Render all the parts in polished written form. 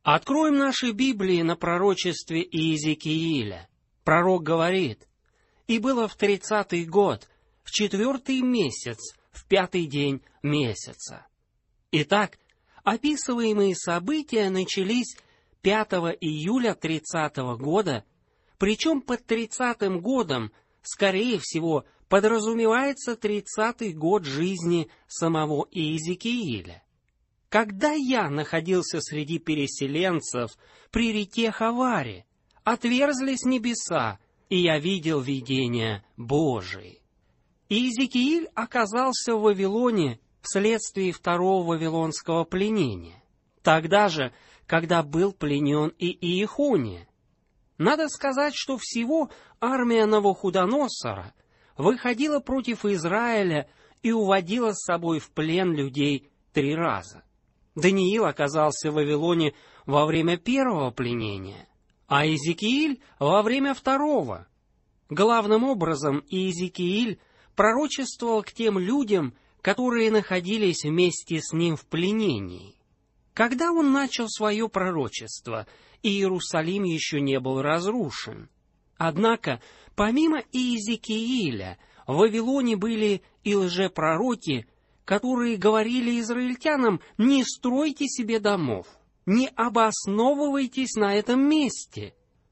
Откроем наши Библии на пророчестве Иезекииля. Пророк говорит: «И было в 30-й год, в 4-й месяц, в 5-й день месяца». Итак, описываемые события начались 5 июля 30-го года, причем под 30-м годом, скорее всего, подразумевается 30-й год жизни самого Иезекииля. Когда я находился среди переселенцев при реке Хаваре, отверзлись небеса, и я видел видения Божии. Иезекииль оказался в Вавилоне вследствие второго вавилонского пленения, тогда же, когда был пленен и Иехония. Надо сказать, что всего армия Навуходоносора выходила против Израиля и уводила с собой в плен людей 3 раза. Даниил оказался в Вавилоне во время первого пленения, а Иезекииль во время второго. Главным образом Иезекииль пророчествовал к тем людям, которые находились вместе с ним в пленении. Когда он начал свое пророчество, Иерусалим еще не был разрушен. Однако, помимо Иезекииля, в Вавилоне были и лжепророки, которые говорили израильтянам: «Не стройте себе домов, не обосновывайтесь на этом месте.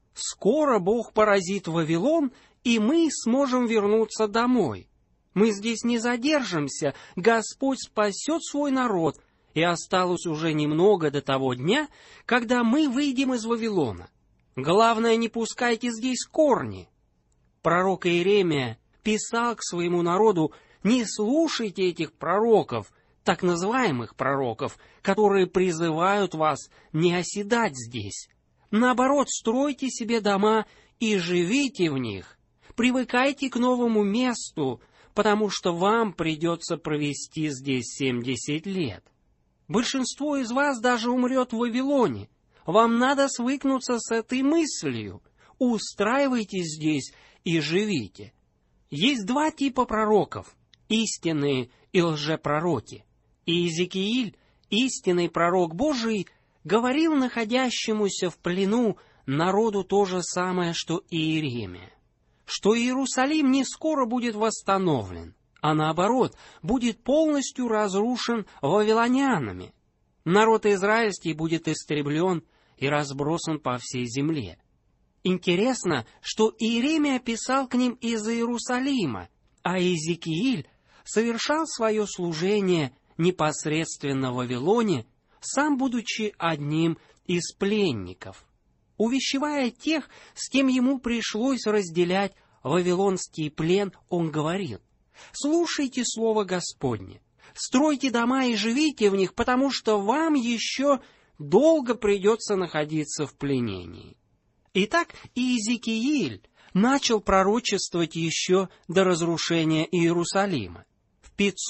Скоро Бог поразит Вавилон, и мы сможем вернуться домой. Мы здесь не задержимся, Господь спасет свой народ, и осталось уже немного до того дня, когда мы выйдем из Вавилона. Главное, не пускайте здесь корни». Пророк Иеремия писал к своему народу: «Не слушайте этих пророков, так называемых пророков, которые призывают вас не оседать здесь. Наоборот, стройте себе дома и живите в них. Привыкайте к новому месту, потому что вам придется провести здесь 70 лет. Большинство из вас даже умрет в Вавилоне. Вам надо свыкнуться с этой мыслью. Устраивайтесь здесь и живите». Есть 2 типа пророков: истинные и лжепророки. Иезекииль, истинный пророк Божий, говорил находящемуся в плену народу то же самое, что и Иеремия, что Иерусалим не скоро будет восстановлен, а наоборот, будет полностью разрушен вавилонянами. Народ израильский будет истреблен и разбросан по всей земле. Интересно, что Иеремия писал к ним из Иерусалима, а Иезекииль совершал свое служение непосредственно в Вавилоне, сам будучи одним из пленников. Увещевая тех, с кем ему пришлось разделять вавилонский плен, он говорил: «Слушайте слово Господне, стройте дома и живите в них, потому что вам еще долго придется находиться в пленении». Итак, Иезекииль начал пророчествовать еще до разрушения Иерусалима. В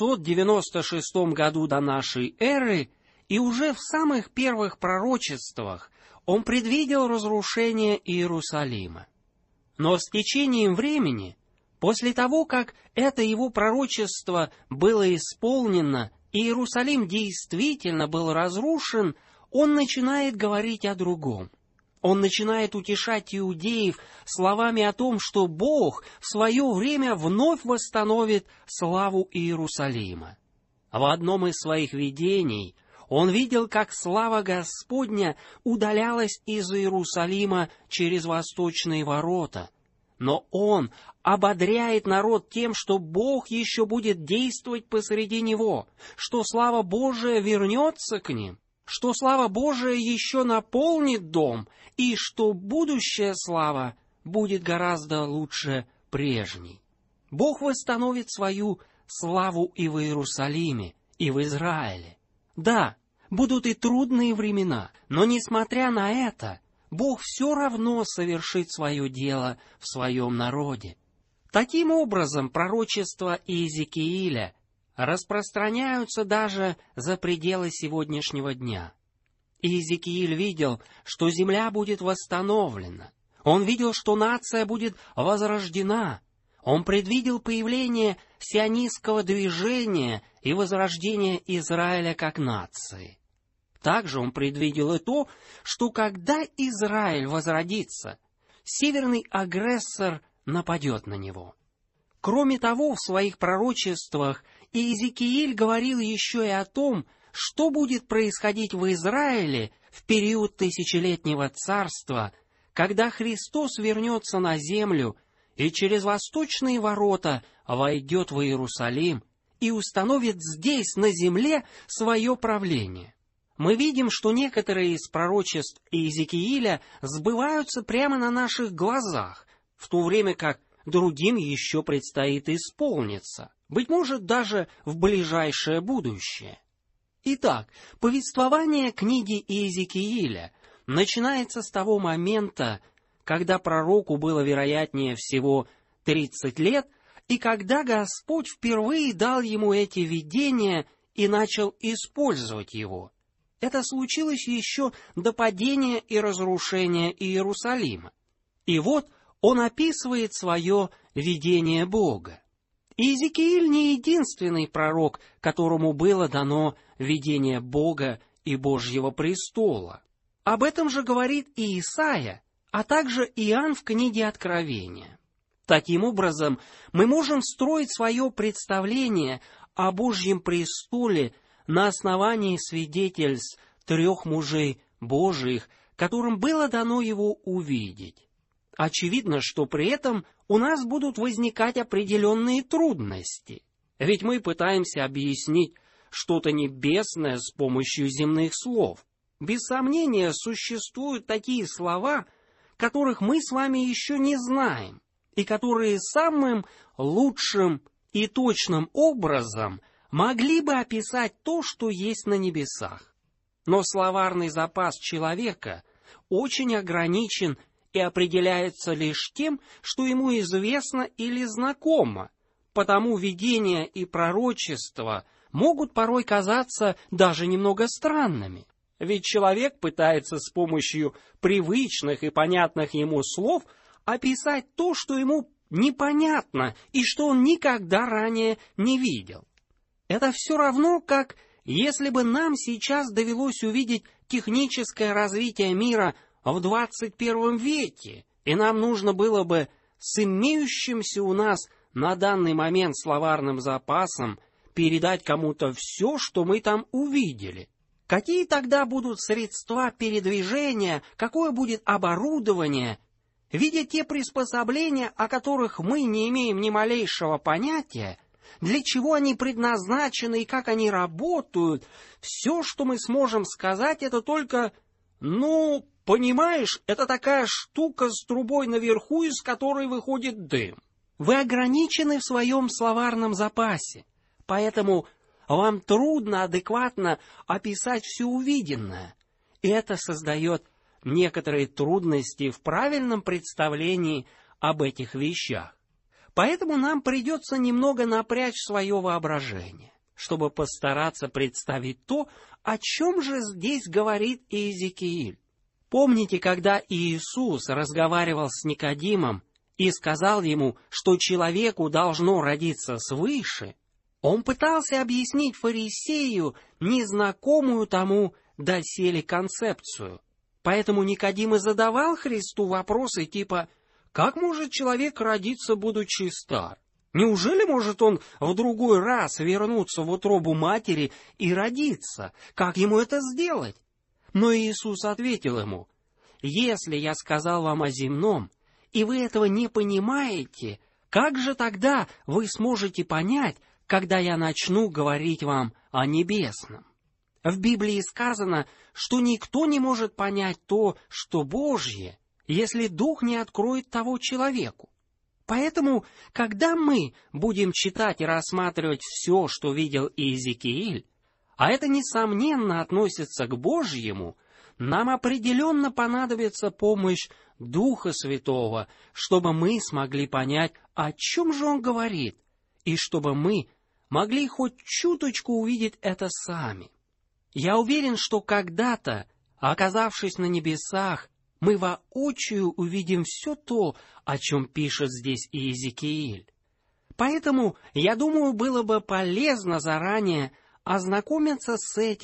596 году до нашей эры, и уже в самых первых пророчествах, он предвидел разрушение Иерусалима. Но с течением времени, после того, как это его пророчество было исполнено, и Иерусалим действительно был разрушен, он начинает говорить о другом. Он начинает утешать иудеев словами о том, что Бог в свое время вновь восстановит славу Иерусалима. В одном из своих видений он видел, как слава Господня удалялась из Иерусалима через восточные ворота. Но он ободряет народ тем, что Бог еще будет действовать посреди него, что слава Божия вернется к ним, что слава Божия еще наполнит дом, и что будущая слава будет гораздо лучше прежней. Бог восстановит свою славу и в Иерусалиме, и в Израиле. Да, будут и трудные времена, но, несмотря на это, Бог все равно совершит свое дело в своем народе. Таким образом, пророчества Иезекииля распространяются даже за пределы сегодняшнего дня. Иезекииль видел, что земля будет восстановлена. Он видел, что нация будет возрождена. Он предвидел появление сионистского движения и возрождение Израиля как нации. Также он предвидел и то, что когда Израиль возродится, северный агрессор нападет на него. Кроме того, в своих пророчествах Иезекииль говорил еще и о том, что будет происходить в Израиле в период тысячелетнего царства, когда Христос вернется на землю и через восточные ворота войдет в Иерусалим и установит здесь, на земле, свое правление. Мы видим, что некоторые из пророчеств Иезекииля сбываются прямо на наших глазах, в то время как другим еще предстоит исполниться, быть может, даже в ближайшее будущее. Итак, повествование книги Иезекииля начинается с того момента, когда пророку было, вероятнее всего, 30 лет, и когда Господь впервые дал ему эти видения и начал использовать его. Это случилось еще до падения и разрушения Иерусалима. И вот он описывает свое видение Бога. Иезекииль не единственный пророк, которому было дано видение Бога и Божьего престола. Об этом же говорит и Исаия, а также Иоанн в книге Откровения. Таким образом, мы можем строить свое представление о Божьем престоле на основании свидетельств 3 мужей Божиих, которым было дано его увидеть. Очевидно, что при этом у нас будут возникать определенные трудности, ведь мы пытаемся объяснить что-то небесное с помощью земных слов. Без сомнения, существуют такие слова, которых мы с вами еще не знаем, и которые самым лучшим и точным образом могли бы описать то, что есть на небесах. Но словарный запас человека очень ограничен и определяется лишь тем, что ему известно или знакомо, потому видения и пророчества могут порой казаться даже немного странными. Ведь человек пытается с помощью привычных и понятных ему слов описать то, что ему непонятно и что он никогда ранее не видел. Это все равно, как если бы нам сейчас довелось увидеть техническое развитие мира в 21 веке, и нам нужно было бы с имеющимся у нас на данный момент словарным запасом передать кому-то все, что мы там увидели. Какие тогда будут средства передвижения, какое будет оборудование? Видя те приспособления, о которых мы не имеем ни малейшего понятия, для чего они предназначены и как они работают, все, что мы сможем сказать, это только, понимаешь, это такая штука с трубой наверху, из которой выходит дым. Вы ограничены в своем словарном запасе, поэтому вам трудно адекватно описать все увиденное, и это создает некоторые трудности в правильном представлении об этих вещах. Поэтому нам придется немного напрячь свое воображение, чтобы постараться представить то, о чем же здесь говорит Иезекииль. Помните, когда Иисус разговаривал с Никодимом и сказал ему, что человеку должно родиться свыше, он пытался объяснить фарисею незнакомую тому доселе концепцию. Поэтому Никодим и задавал Христу вопросы типа: «Как может человек родиться, будучи стар? Неужели может он в другой раз вернуться в утробу матери и родиться? Как ему это сделать?» Но Иисус ответил ему: «Если я сказал вам о земном, и вы этого не понимаете, как же тогда вы сможете понять, когда я начну говорить вам о небесном?» В Библии сказано, что никто не может понять то, что Божье, если Дух не откроет того человеку. Поэтому, когда мы будем читать и рассматривать все, что видел Иезекииль, а это, несомненно, относится к Божьему, нам определенно понадобится помощь Духа Святого, чтобы мы смогли понять, о чем же Он говорит, и чтобы мы могли хоть чуточку увидеть это сами. Я уверен, что когда-то, оказавшись на небесах, мы воочию увидим все то, о чем пишет здесь Иезекииль. Поэтому, я думаю, было бы полезно заранее ознакомиться с этим,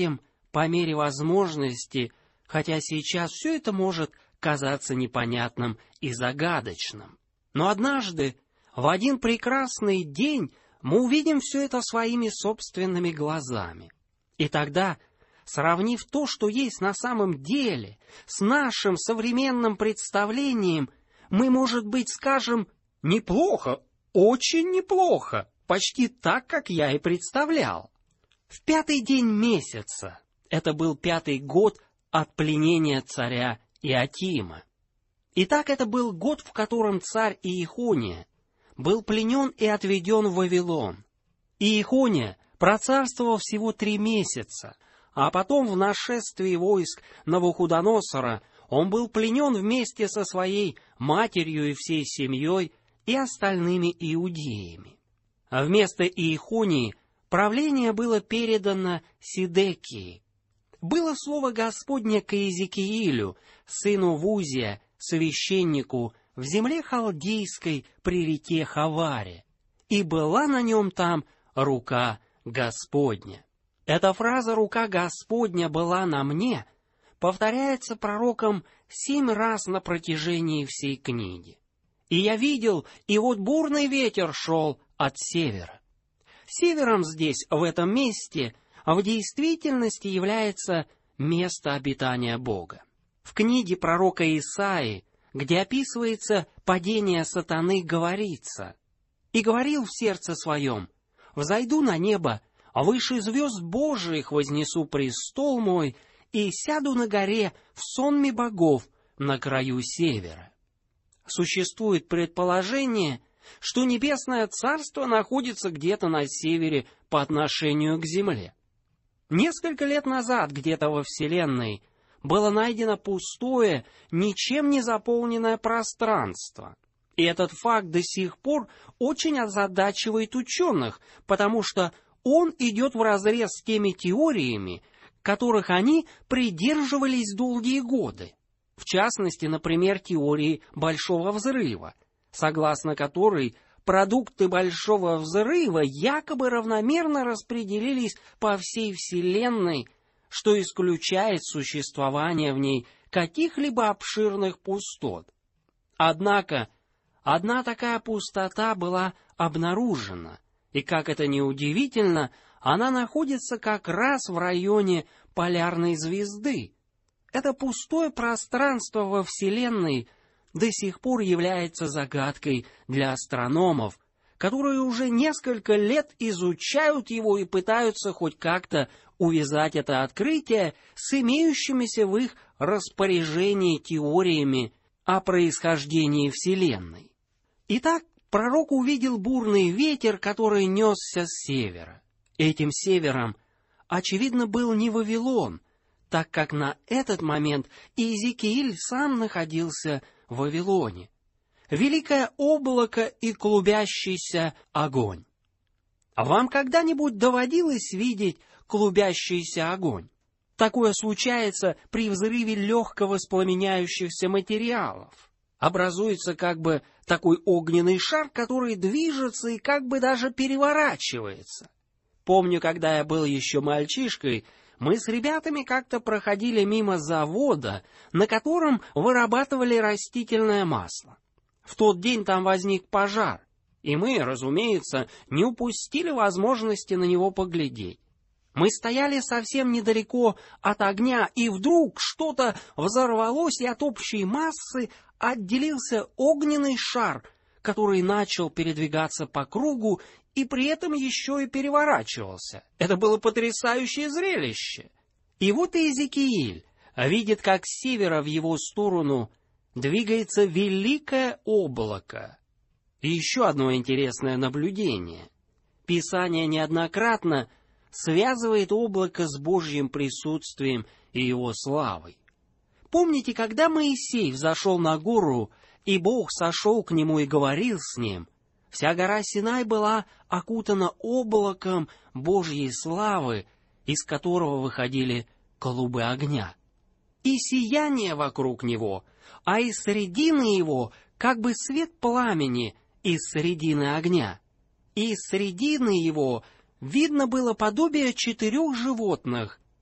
по мере возможности, хотя сейчас все это может казаться непонятным и загадочным. Но однажды, в один прекрасный день, мы увидим все это своими собственными глазами. И тогда, сравнив то, что есть на самом деле, с нашим современным представлением, мы, может быть, скажем: «Неплохо, очень неплохо, почти так, как я и представлял». В 5-й день месяца, это был 5-й год от пленения царя Иотима. Итак, это был год, в котором царь Иехония был пленен и отведен в Вавилон. Иехония процарствовал всего 3 месяца, а потом в нашествии войск Навуходоносора он был пленен вместе со своей матерью и всей семьей и остальными иудеями. А вместо Иехонии правление было передано Сидекии. Было слово Господне к Иезекиилю, сыну Вузия, священнику, в земле халдейской при реке Хаваре, и была на нем там рука Господня. Эта фраза «рука Господня была на мне» повторяется пророком 7 раз на протяжении всей книги. «И я видел, и вот бурный ветер шел от севера». Севером здесь, в этом месте, в действительности является место обитания Бога. В книге пророка Исаии, где описывается падение сатаны, говорится: «И говорил в сердце своем: взойду на небо, а выше звезд Божиих вознесу престол мой, и сяду на горе в сонме богов на краю севера». Существует предположение, что небесное царство находится где-то на севере по отношению к земле. Несколько лет назад где-то во Вселенной было найдено пустое, ничем не заполненное пространство. И этот факт до сих пор очень озадачивает ученых, потому что он идет вразрез с теми теориями, которых они придерживались долгие годы. В частности, например, теории Большого взрыва, согласно которой продукты Большого взрыва якобы равномерно распределились по всей Вселенной, что исключает существование в ней каких-либо обширных пустот. Однако, одна такая пустота была обнаружена, и, как это ни удивительно, она находится как раз в районе полярной звезды. Это пустое пространство во Вселенной до сих пор является загадкой для астрономов, которые уже несколько лет изучают его и пытаются хоть как-то увязать это открытие с имеющимися в их распоряжении теориями о происхождении Вселенной. Итак, пророк увидел бурный ветер, который несся с севера. Этим севером, очевидно, был не Вавилон, так как на этот момент Иезекииль сам находился в Вавилоне. Великое облако и клубящийся огонь. Вам когда-нибудь доводилось видеть клубящийся огонь? Такое случается при взрыве легко воспламеняющихся материалов. Образуется как бы такой огненный шар, который движется и как бы даже переворачивается. Помню, когда я был еще мальчишкой, мы с ребятами как-то проходили мимо завода, на котором вырабатывали растительное масло. В тот день там возник пожар, и мы, разумеется, не упустили возможности на него поглядеть. Мы стояли совсем недалеко от огня, и вдруг что-то взорвалось, и от общей массы отделился огненный шар, который начал передвигаться по кругу и при этом еще и переворачивался. Это было потрясающее зрелище. И вот Иезекииль видит, как с севера в его сторону двигается великое облако. И еще одно интересное наблюдение. Писание неоднократно связывает облако с Божьим присутствием и его славой. Помните, когда Моисей взошел на гору, и Бог сошел к нему и говорил с ним, вся гора Синай была окутана облаком Божьей славы, из которого выходили клубы огня. И сияние вокруг него, а из середины его как бы свет пламени из середины огня. И из середины его видно было подобие 4 животных,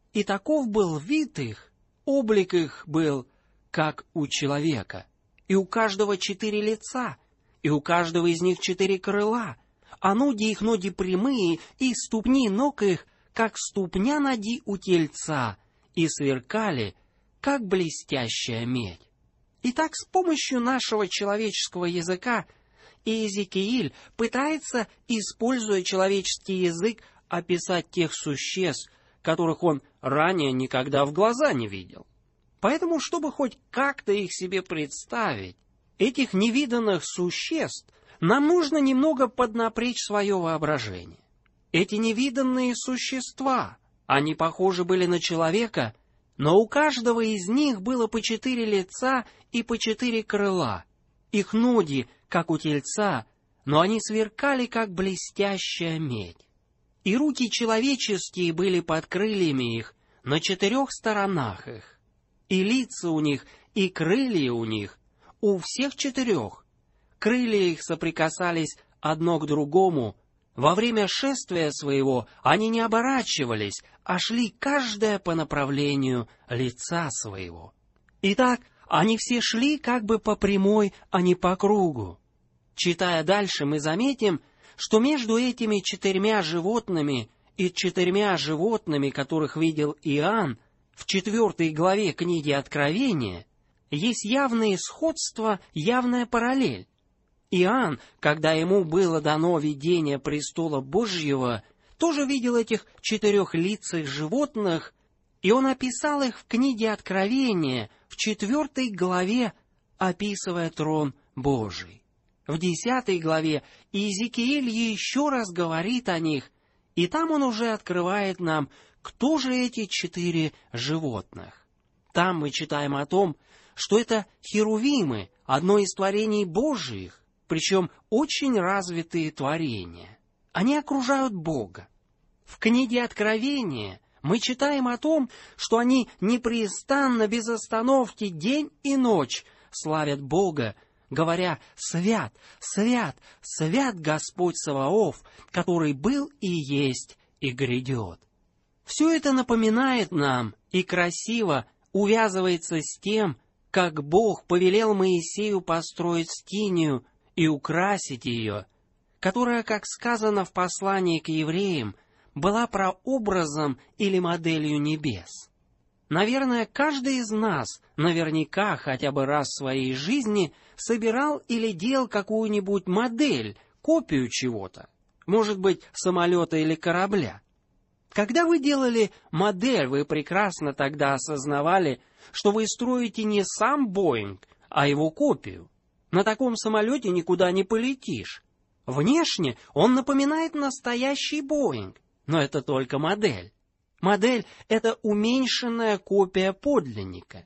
И таков был вид их, облик их был, как у человека. И у каждого 4 лица, и у каждого из них 4 крыла, а ноги их ноги прямые, и ступни ног их, как ступня ноги у тельца, и сверкали, как блестящая медь. Итак, с помощью нашего человеческого языка Иезекииль пытается, используя человеческий язык, описать тех существ, которых он ранее никогда в глаза не видел. Поэтому, чтобы хоть как-то их себе представить, этих невиданных существ, нам нужно немного поднапрячь свое воображение. Эти невиданные существа, они похожи были на человека, но у каждого из них было по 4 лица и по 4 крыла. Их ноги, как у тельца, но они сверкали, как блестящая медь. И руки человеческие были под крыльями их, на 4 сторонах их. И лица у них, и крылья у них, у всех 4. Крылья их соприкасались одно к другому. Во время шествия своего они не оборачивались, а шли каждое по направлению лица своего. Итак, они все шли как бы по прямой, а не по кругу. Читая дальше, мы заметим, что между этими 4 животными и 4 животными, которых видел Иоанн, в 4 главе книги Откровения, есть явное сходство, явная параллель. Иоанн, когда ему было дано видение престола Божьего, тоже видел этих 4-лицых животных, и он описал их в книге Откровения, в 4 главе, описывая трон Божий. В 10 главе Иезекииль еще раз говорит о них, и там он уже открывает нам, кто же эти 4 животных. Там мы читаем о том, что это херувимы, одно из творений Божьих, причем очень развитые творения. Они окружают Бога. В книге Откровения мы читаем о том, что они непрестанно, без остановки, день и ночь славят Бога, говоря: «Свят, свят, свят Господь Саваоф, который был и есть и грядет». Все это напоминает нам и красиво увязывается с тем, как Бог повелел Моисею построить скинию и украсить ее, которая, как сказано в послании к евреям, была прообразом или моделью небес. Наверное, каждый из нас наверняка хотя бы раз в своей жизни собирал или делал какую-нибудь модель, копию чего-то, может быть, самолета или корабля. Когда вы делали модель, вы прекрасно тогда осознавали, что вы строите не сам Боинг, а его копию. На таком самолете никуда не полетишь. Внешне он напоминает настоящий Боинг, но это только модель. Модель — это уменьшенная копия подлинника.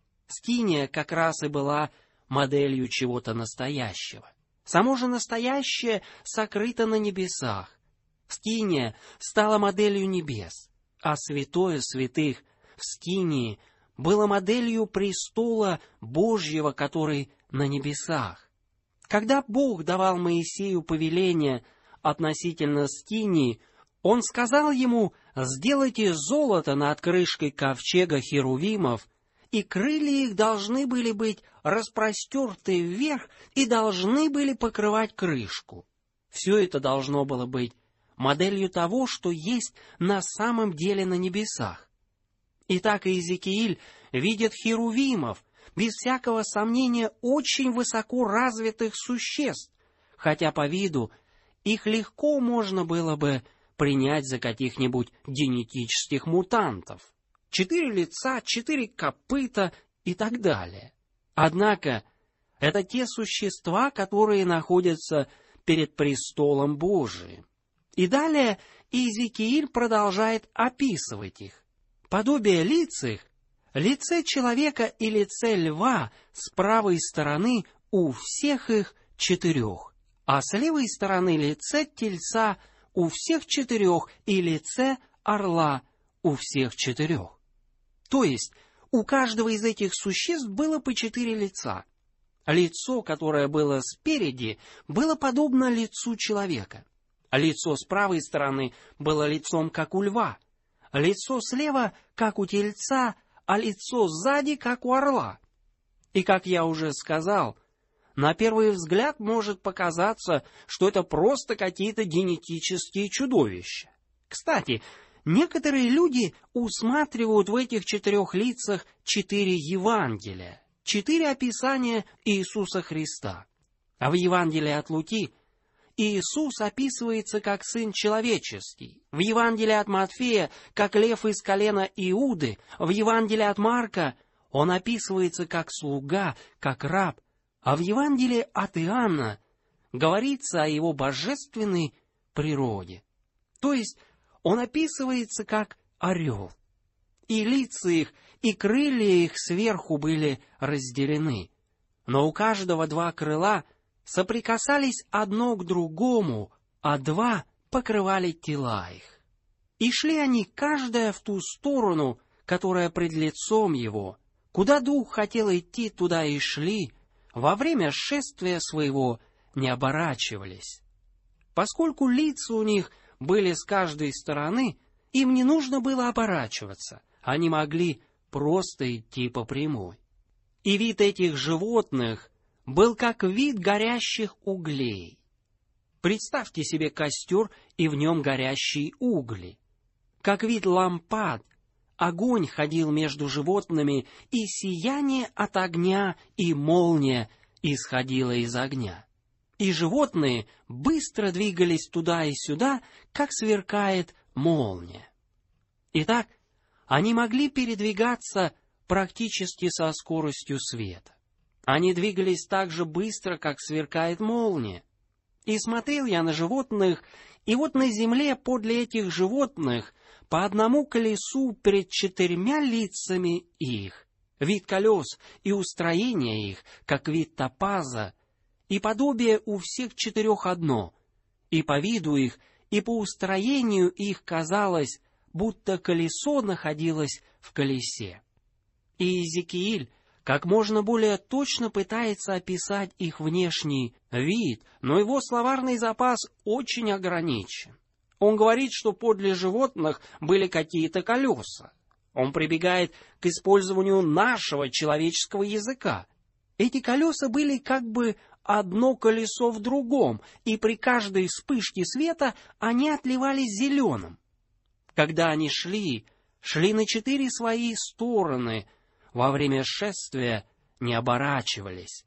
Скиния как раз и была моделью чего-то настоящего. Само же настоящее сокрыто на небесах. Скиния стала моделью небес, а святое святых в Скинии было моделью престола Божьего, который на небесах. Когда Бог давал Моисею повеление относительно Скинии, Он сказал ему: «Сделайте золото над крышкой ковчега херувимов, и крылья их должны были быть распростерты вверх и должны были покрывать крышку». Все это должно было быть моделью того, что есть на самом деле на небесах. Итак, Иезекииль видит херувимов, без всякого сомнения, очень высоко развитых существ, хотя по виду их легко можно было бы принять за каких-нибудь генетических мутантов. 4 лица, 4 копыта и так далее. Однако это те существа, которые находятся перед престолом Божиим. И далее Иезекииль продолжает описывать их. Подобие лиц их, лице человека и лице льва с правой стороны у всех их 4, а с левой стороны лице тельца у всех 4 и лице орла у всех 4. То есть у каждого из этих существ было по 4 лица. Лицо, которое было спереди, было подобно лицу человека. Лицо с правой стороны было лицом, как у льва. лицо слева, как у тельца, а лицо сзади, как у орла. И, как я уже сказал, на первый взгляд может показаться, что это просто какие-то генетические чудовища. Кстати, некоторые люди усматривают в этих 4 лицах 4 Евангелия, 4 описания Иисуса Христа. А в Евангелии от Луки Иисус описывается как Сын Человеческий, в Евангелии от Матфея как лев из колена Иуды, в Евангелии от Марка Он описывается как слуга, как раб, а в Евангелии от Иоанна говорится о Его божественной природе. То есть Он описывается как орел. И лица их, и крылья их сверху были разделены. Но у каждого 2 крыла соприкасались одно к другому, а 2 покрывали тела их. И шли они каждая в ту сторону, которая пред лицом его. Куда дух хотел идти, туда и шли, во время шествия своего не оборачивались. Поскольку лица у них были с каждой стороны, им не нужно было оборачиваться, они могли просто идти по прямой. И вид этих животных был как вид горящих углей. Представьте себе костер и в нем горящие угли. Как вид лампад, огонь ходил между животными, и сияние от огня и молния исходило из огня. И животные быстро двигались туда и сюда, как сверкает молния. Итак, они могли передвигаться практически со скоростью света. Они двигались так же быстро, как сверкает молния. И смотрел я на животных, и вот на земле подле этих животных по одному колесу пред 4 лицами их, вид колес и устроение их, как вид топаза, и подобие у всех 4 одно, и по виду их, и по устроению их казалось, будто колесо находилось в колесе. И Иезекииль как можно более точно пытается описать их внешний вид, но его словарный запас очень ограничен. Он говорит, что подле животных были какие-то колеса. Он прибегает к использованию нашего человеческого языка. Эти колеса были как бы одно колесо в другом, и при каждой вспышке света они отливались зеленым. Когда они шли на 4 свои стороны, во время шествия не оборачивались.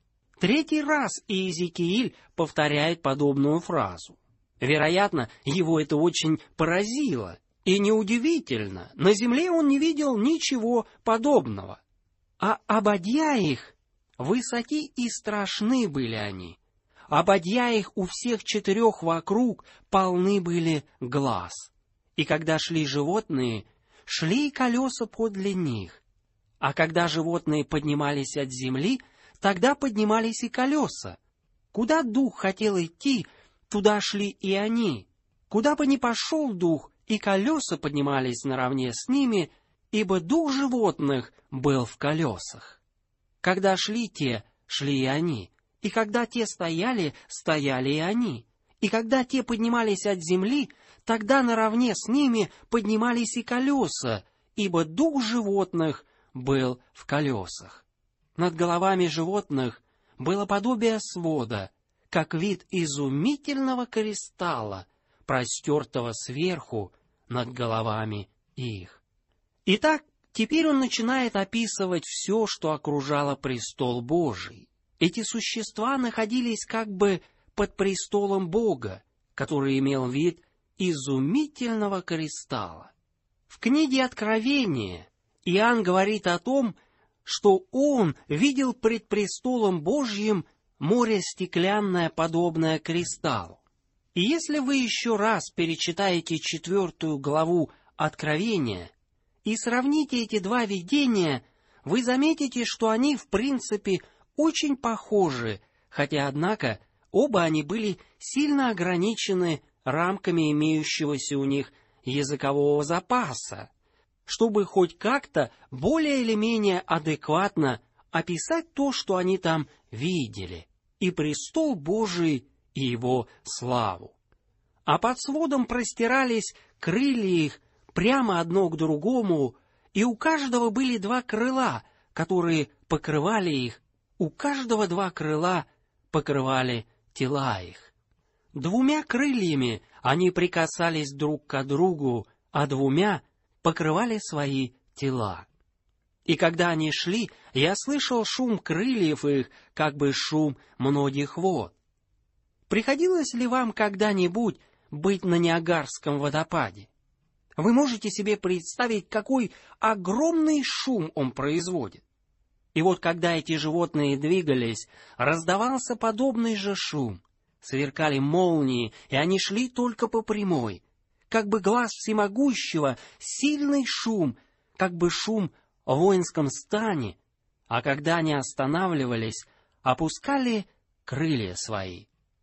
3 раз Иезекииль повторяет подобную фразу. Вероятно, его это очень поразило. И неудивительно, на земле он не видел ничего подобного. А ободья их, высоки и страшны были они. Ободья их у всех 4 вокруг полны были глаз. И когда шли животные, шли и колеса подле них. А когда животные поднимались от земли, тогда поднимались и колеса. Куда дух хотел идти, туда шли и они. Куда бы ни пошел дух, и колеса поднимались наравне с ними, ибо дух животных был в колесах. Когда шли те, шли и они. И когда те стояли, стояли и они. И когда те поднимались от земли, тогда наравне с ними поднимались и колеса, ибо дух животных был в колесах. Над головами животных было подобие свода, как вид изумительного кристалла, простертого сверху над головами их. Итак, теперь он начинает описывать все, что окружало престол Божий. Эти существа находились как бы под престолом Бога, который имел вид изумительного кристалла. В книге Откровения Иоанн говорит о том, что он видел пред престолом Божьим море стеклянное, подобное кристаллу. И если вы еще раз перечитаете 4 главу Откровения и сравните эти 2 видения, вы заметите, что они, в принципе, очень похожи, хотя, однако, оба они были сильно ограничены рамками имеющегося у них языкового запаса, чтобы хоть как-то более или менее адекватно описать то, что они там видели, и престол Божий, и его славу. А под сводом простирались крылья их, прямо одно к другому, и у каждого были два крыла, которые покрывали их, у каждого два крыла покрывали тела их. Двумя крыльями они прикасались друг к другу, а двумя покрывали свои тела. И когда они шли, я слышал шум крыльев их, как бы шум многих вод. Приходилось ли вам когда-нибудь быть на Ниагарском водопаде? Вы можете себе представить, какой огромный шум он производит? И вот когда эти животные двигались, раздавался подобный же шум. Сверкали молнии, и они шли только по прямой. Как бы глаз всемогущего, сильный шум, как бы шум в воинском стане. А когда они останавливались, опускали крылья свои.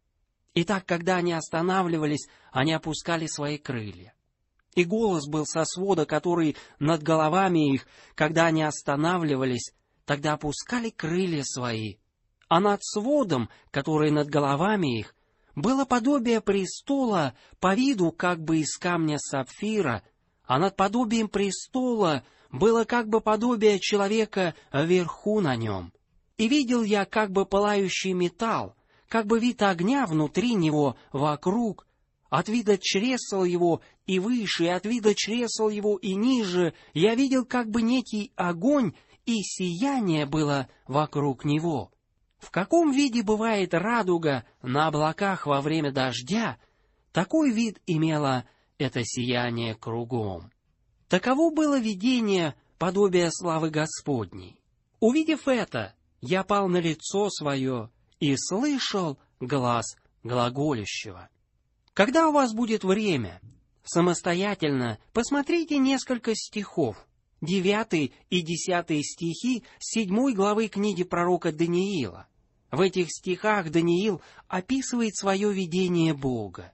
Итак, когда они останавливались, они опускали свои крылья. И голос был со свода, который над головами их, когда они останавливались, тогда опускали крылья свои. А над сводом, который над головами их, было подобие престола по виду как бы из камня сапфира, а над подобием престола было как бы подобие человека вверху на нем. И видел я как бы пылающий металл, как бы вид огня внутри него вокруг, от вида чресел его и выше, и от вида чресел его и ниже, я видел как бы некий огонь, и сияние было вокруг него. В каком виде бывает радуга на облаках во время дождя, такой вид имело это сияние кругом. Таково было видение подобия славы Господней. Увидев это, я пал на лицо свое и слышал глас глаголющего. Когда у вас будет время, самостоятельно посмотрите несколько стихов, 9 и 10 стихи 7 главы книги пророка Даниила. В этих стихах Даниил описывает свое видение Бога.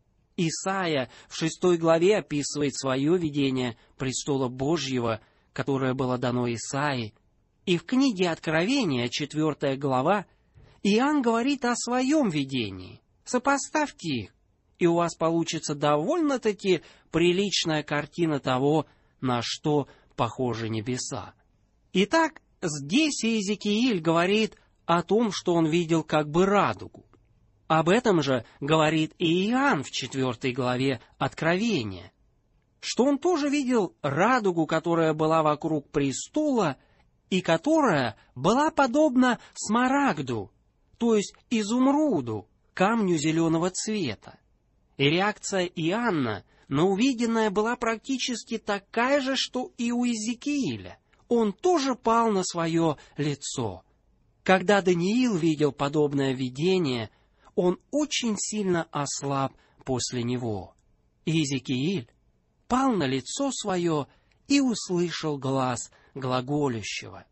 Исаия в 6 главе описывает свое видение престола Божьего, которое было дано Исаии. И в книге Откровения, 4 глава, Иоанн говорит о своем видении. Сопоставьте их, и у вас получится довольно-таки приличная картина того, на что похожи небеса. Итак, здесь Иезекииль говорит о том, что он видел как бы радугу. Об этом же говорит и Иоанн в 4 главе Откровения, что он тоже видел радугу, которая была вокруг престола, и которая была подобна смарагду, то есть изумруду, камню зеленого цвета. И реакция Иоанна на увиденное была практически такая же, что и у Иезекииля. Он тоже пал на свое лицо. Когда Даниил видел подобное видение, он очень сильно ослаб после него. Иезекииль пал на лицо свое и услышал глас глаголющего.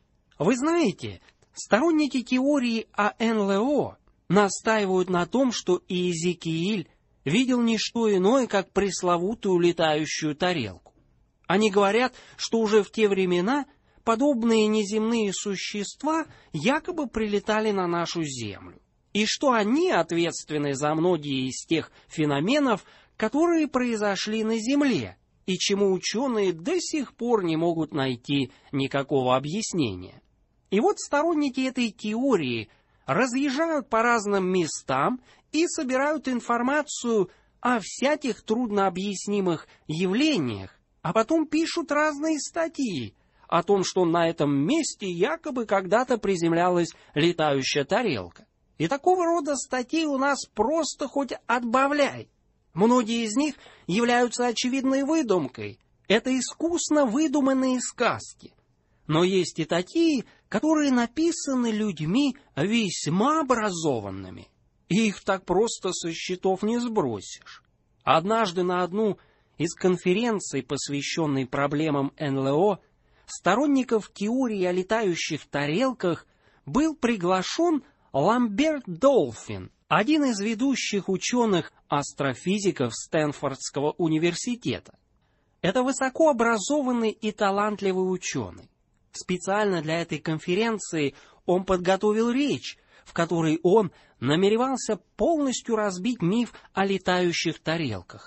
Вы знаете, сторонники теории о НЛО настаивают на том, что Иезекииль видел не что иное, как пресловутую летающую тарелку. Они говорят, что уже в те времена подобные неземные существа якобы прилетали на нашу Землю, и что они ответственны за многие из тех феноменов, которые произошли на Земле, и чему ученые до сих пор не могут найти никакого объяснения. И вот сторонники этой теории разъезжают по разным местам и собирают информацию о всяких труднообъяснимых явлениях, а потом пишут разные статьи о том, что на этом месте якобы когда-то приземлялась летающая тарелка. И такого рода статей у нас просто хоть отбавляй. Многие из них являются очевидной выдумкой. Это искусно выдуманные сказки. Но есть и такие, которые написаны людьми весьма образованными. И их так просто со счетов не сбросишь. Однажды на одну из конференций, посвященной проблемам НЛО, сторонников теории о летающих тарелках был приглашен Ламберт Долфин, один из ведущих ученых-астрофизиков Стэнфордского университета. Это высокообразованный и талантливый ученый. Специально для этой конференции он подготовил речь, в которой он намеревался полностью разбить миф о летающих тарелках.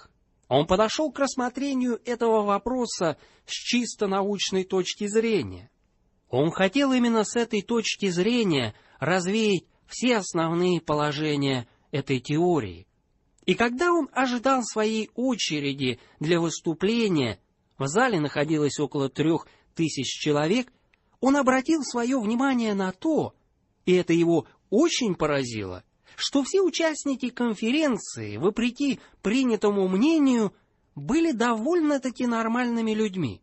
Он подошел к рассмотрению этого вопроса с чисто научной точки зрения. Он хотел именно с этой точки зрения развеять все основные положения этой теории. И когда он ожидал своей очереди для выступления, в зале находилось около 3000 человек, он обратил свое внимание на то, и это его очень поразило, что все участники конференции, вопреки принятому мнению, были довольно-таки нормальными людьми.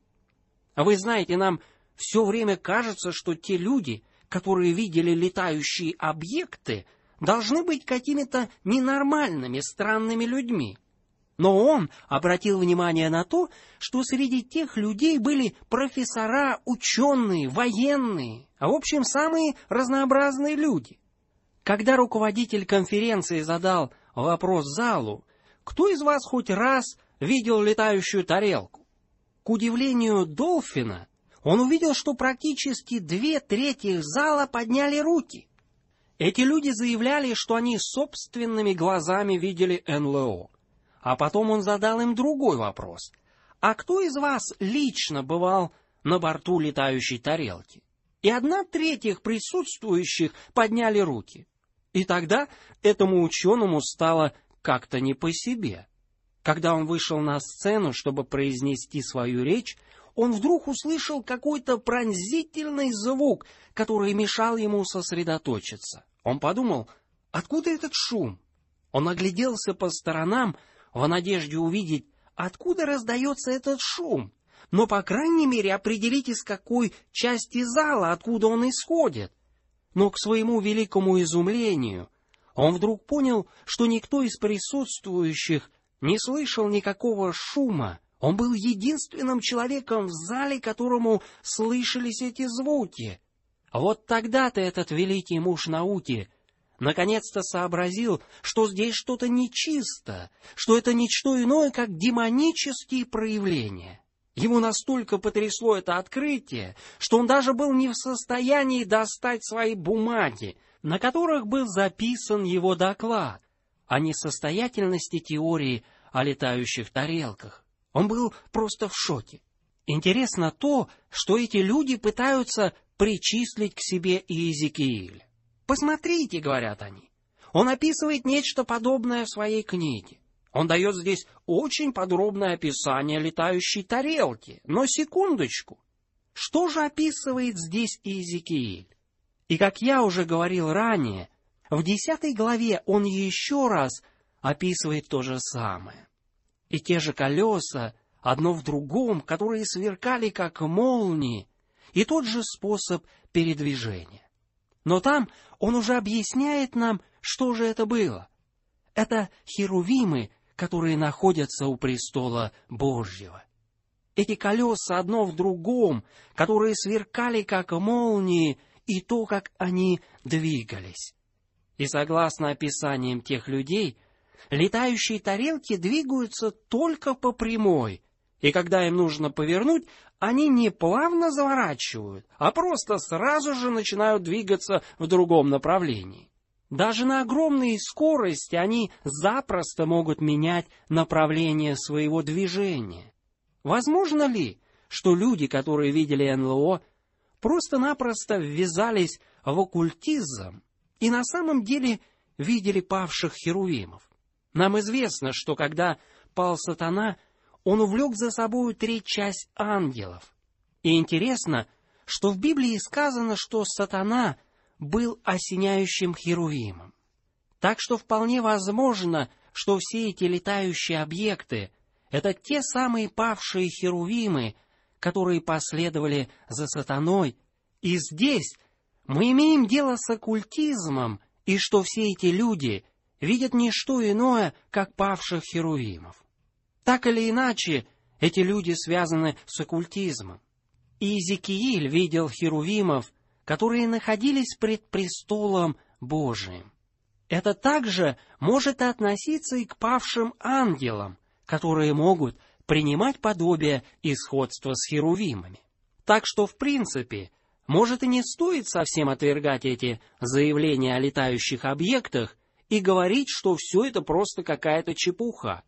А вы знаете, нам все время кажется, что те люди, которые видели летающие объекты, должны быть какими-то ненормальными, странными людьми. Но он обратил внимание на то, что среди тех людей были профессора, ученые, военные, а в общем самые разнообразные люди. Когда руководитель конференции задал вопрос залу, кто из вас хоть раз видел летающую тарелку? К удивлению Долфина, он увидел, что практически 2/3 зала подняли руки. Эти люди заявляли, что они собственными глазами видели НЛО. А потом он задал им другой вопрос. А кто из вас лично бывал на борту летающей тарелки? И 1/3 присутствующих подняли руки. И тогда этому ученому стало как-то не по себе. Когда он вышел на сцену, чтобы произнести свою речь, он вдруг услышал какой-то пронзительный звук, который мешал ему сосредоточиться. Он подумал, откуда этот шум? Он огляделся по сторонам в надежде увидеть, откуда раздается этот шум, но, по крайней мере, определить, из какой части зала, откуда он исходит. Но, к своему великому изумлению, он вдруг понял, что никто из присутствующих не слышал никакого шума. Он был единственным человеком в зале, которому слышались эти звуки. Вот тогда-то этот великий муж науки наконец-то сообразил, что здесь что-то нечисто, что это ничто иное, как демонические проявления. Ему настолько потрясло это открытие, что он даже был не в состоянии достать свои бумаги, на которых был записан его доклад о несостоятельности теории о летающих тарелках. Он был просто в шоке. Интересно то, что эти люди пытаются причислить к себе Иезекииля. «Посмотрите», — говорят они, — он описывает нечто подобное в своей книге. Он дает здесь очень подробное описание летающей тарелки. Но секундочку, что же описывает здесь Иезекииль? И как я уже говорил ранее, в 10 главе он еще раз описывает то же самое. И те же колеса, одно в другом, которые сверкали как молнии, и тот же способ передвижения. Но там он уже объясняет нам, что же это было. Это херувимы, которые находятся у престола Божьего. Эти колеса одно в другом, которые сверкали как молнии, и то, как они двигались. И согласно описаниям тех людей, летающие тарелки двигаются только по прямой, и когда им нужно повернуть, они не плавно заворачивают, а просто сразу же начинают двигаться в другом направлении. Даже на огромной скорости они запросто могут менять направление своего движения. Возможно ли, что люди, которые видели НЛО, просто-напросто ввязались в оккультизм и на самом деле видели павших херувимов? Нам известно, что когда пал сатана, он увлек за собою 1/3 ангелов. И интересно, что в Библии сказано, что сатана был осеняющим херувимом. Так что вполне возможно, что все эти летающие объекты — это те самые павшие херувимы, которые последовали за сатаной. И здесь мы имеем дело с оккультизмом, и что все эти люди видят не что иное, как павших херувимов. Так или иначе, эти люди связаны с оккультизмом. Иезекииль видел херувимов, которые находились пред престолом Божиим. Это также может относиться и к павшим ангелам, которые могут принимать подобие и сходство с херувимами. Так что, в принципе, может и не стоит совсем отвергать эти заявления о летающих объектах и говорить, что все это просто какая-то чепуха.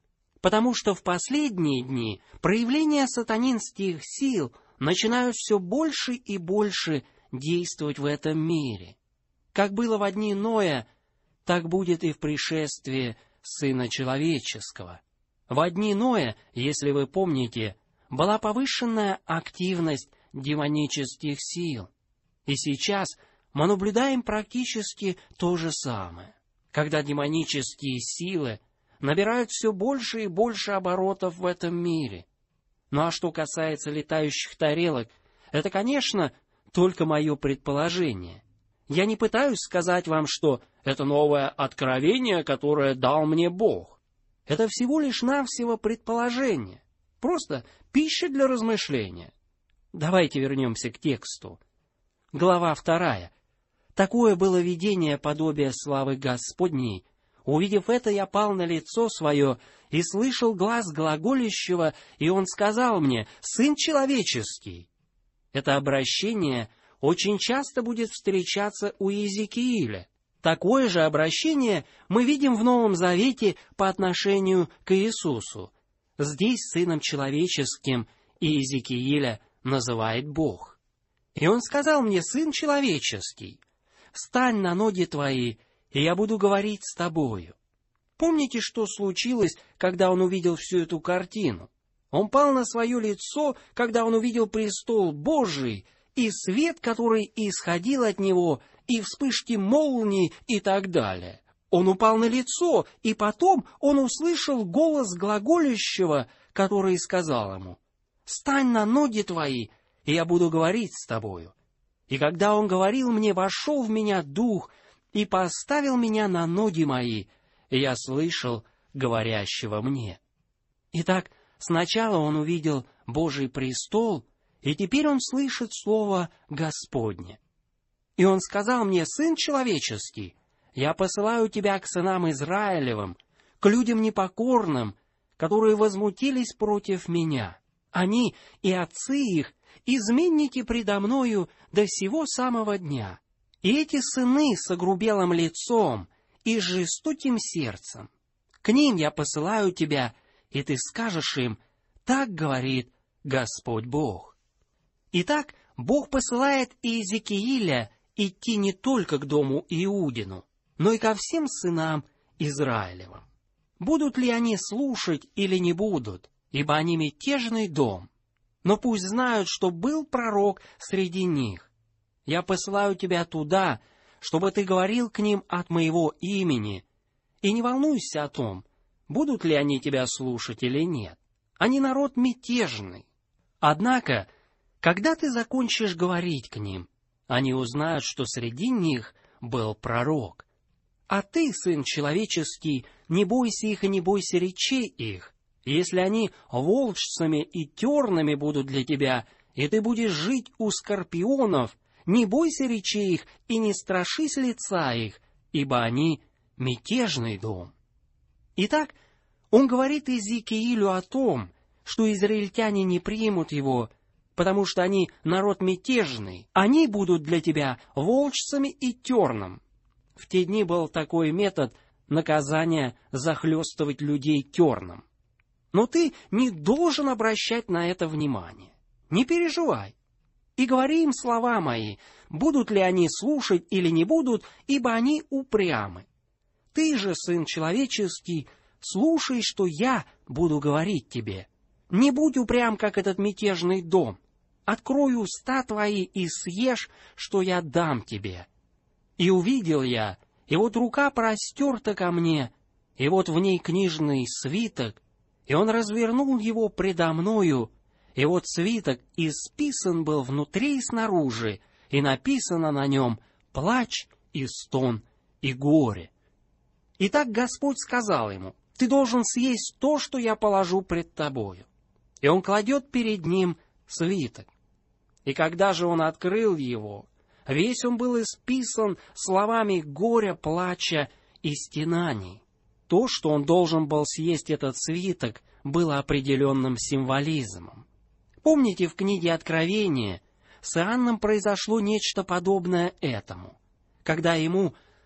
потому что в последние дни проявления сатанинских сил начинают все больше и больше действовать в этом мире. Как было в дни Ноя, так будет и в пришествии Сына Человеческого. В дни Ноя, если вы помните, была повышенная активность демонических сил. И сейчас мы наблюдаем практически то же самое, когда демонические силы набирают все больше и больше оборотов в этом мире. Ну а что касается летающих тарелок, это, конечно, только мое предположение. Я не пытаюсь сказать вам, что это новое откровение, которое дал мне Бог. Это всего лишь навсего предположение, просто пища для размышления. Давайте вернемся к тексту. Глава 2. Такое было видение подобия славы Господней. Увидев это, я пал на лицо свое и слышал глас глаголящего, и он сказал мне: «Сын человеческий». Это обращение очень часто будет встречаться у Иезекииля. Такое же обращение мы видим в Новом Завете по отношению к Иисусу. Здесь Сыном Человеческим Иезекииля называет Бог. И он сказал мне: «Сын человеческий, встань на ноги твои, и я буду говорить с тобою». Помните, что случилось, когда он увидел всю эту картину? Он пал на свое лицо, когда он увидел престол Божий, и свет, который исходил от него, и вспышки молний, и так далее. Он упал на лицо, и потом он услышал голос глаголящего, который сказал ему: «Встань на ноги твои, и я буду говорить с тобою». И когда он говорил мне, вошел в меня дух и поставил меня на ноги мои, и я слышал говорящего мне. Итак, сначала он увидел Божий престол, и теперь он слышит слово Господне. И он сказал мне: «Сын человеческий, я посылаю тебя к сынам Израилевым, к людям непокорным, которые возмутились против меня. Они и отцы их, изменники предо мною до сего самого дня. И эти сыны с огрубелым лицом и с жестоким сердцем. К ним я посылаю тебя, и ты скажешь им: так говорит Господь Бог». Итак, Бог посылает Иезекииля идти не только к дому Иудину, но и ко всем сынам Израилевым. Будут ли они слушать или не будут, ибо они мятежный дом. Но пусть знают, что был пророк среди них. Я посылаю тебя туда, чтобы ты говорил к ним от моего имени, и не волнуйся о том, будут ли они тебя слушать или нет. Они народ мятежный. Однако, когда ты закончишь говорить к ним, они узнают, что среди них был пророк. А ты, сын человеческий, не бойся их и не бойся речей их. Если они волчцами и тернами будут для тебя, и ты будешь жить у скорпионов, не бойся речей их и не страшись лица их, ибо они мятежный дом. Итак, он говорит Иезекиилю о том, что израильтяне не примут его, потому что они народ мятежный, они будут для тебя волчцами и терном. В те дни был такой метод наказания захлестывать людей терном. Но ты не должен обращать на это внимание. Не переживай. И говори им слова мои, будут ли они слушать или не будут, ибо они упрямы. Ты же, сын человеческий, слушай, что я буду говорить тебе. Не будь упрям, как этот мятежный дом. Открой уста твои и съешь, что я дам тебе. И увидел я, и вот рука простерта ко мне, и вот в ней книжный свиток, и он развернул его предо мною, и вот свиток исписан был внутри и снаружи, и написано на нем плач и стон и горе. Итак, Господь сказал ему: ты должен съесть то, что я положу пред тобою. И он кладет перед ним свиток. И когда же он открыл его, весь он был исписан словами горя, плача и стенаний. То, что он должен был съесть этот свиток, было определенным символизмом. Помните, в книге Откровения с Иоанном произошло нечто подобное этому, когда ему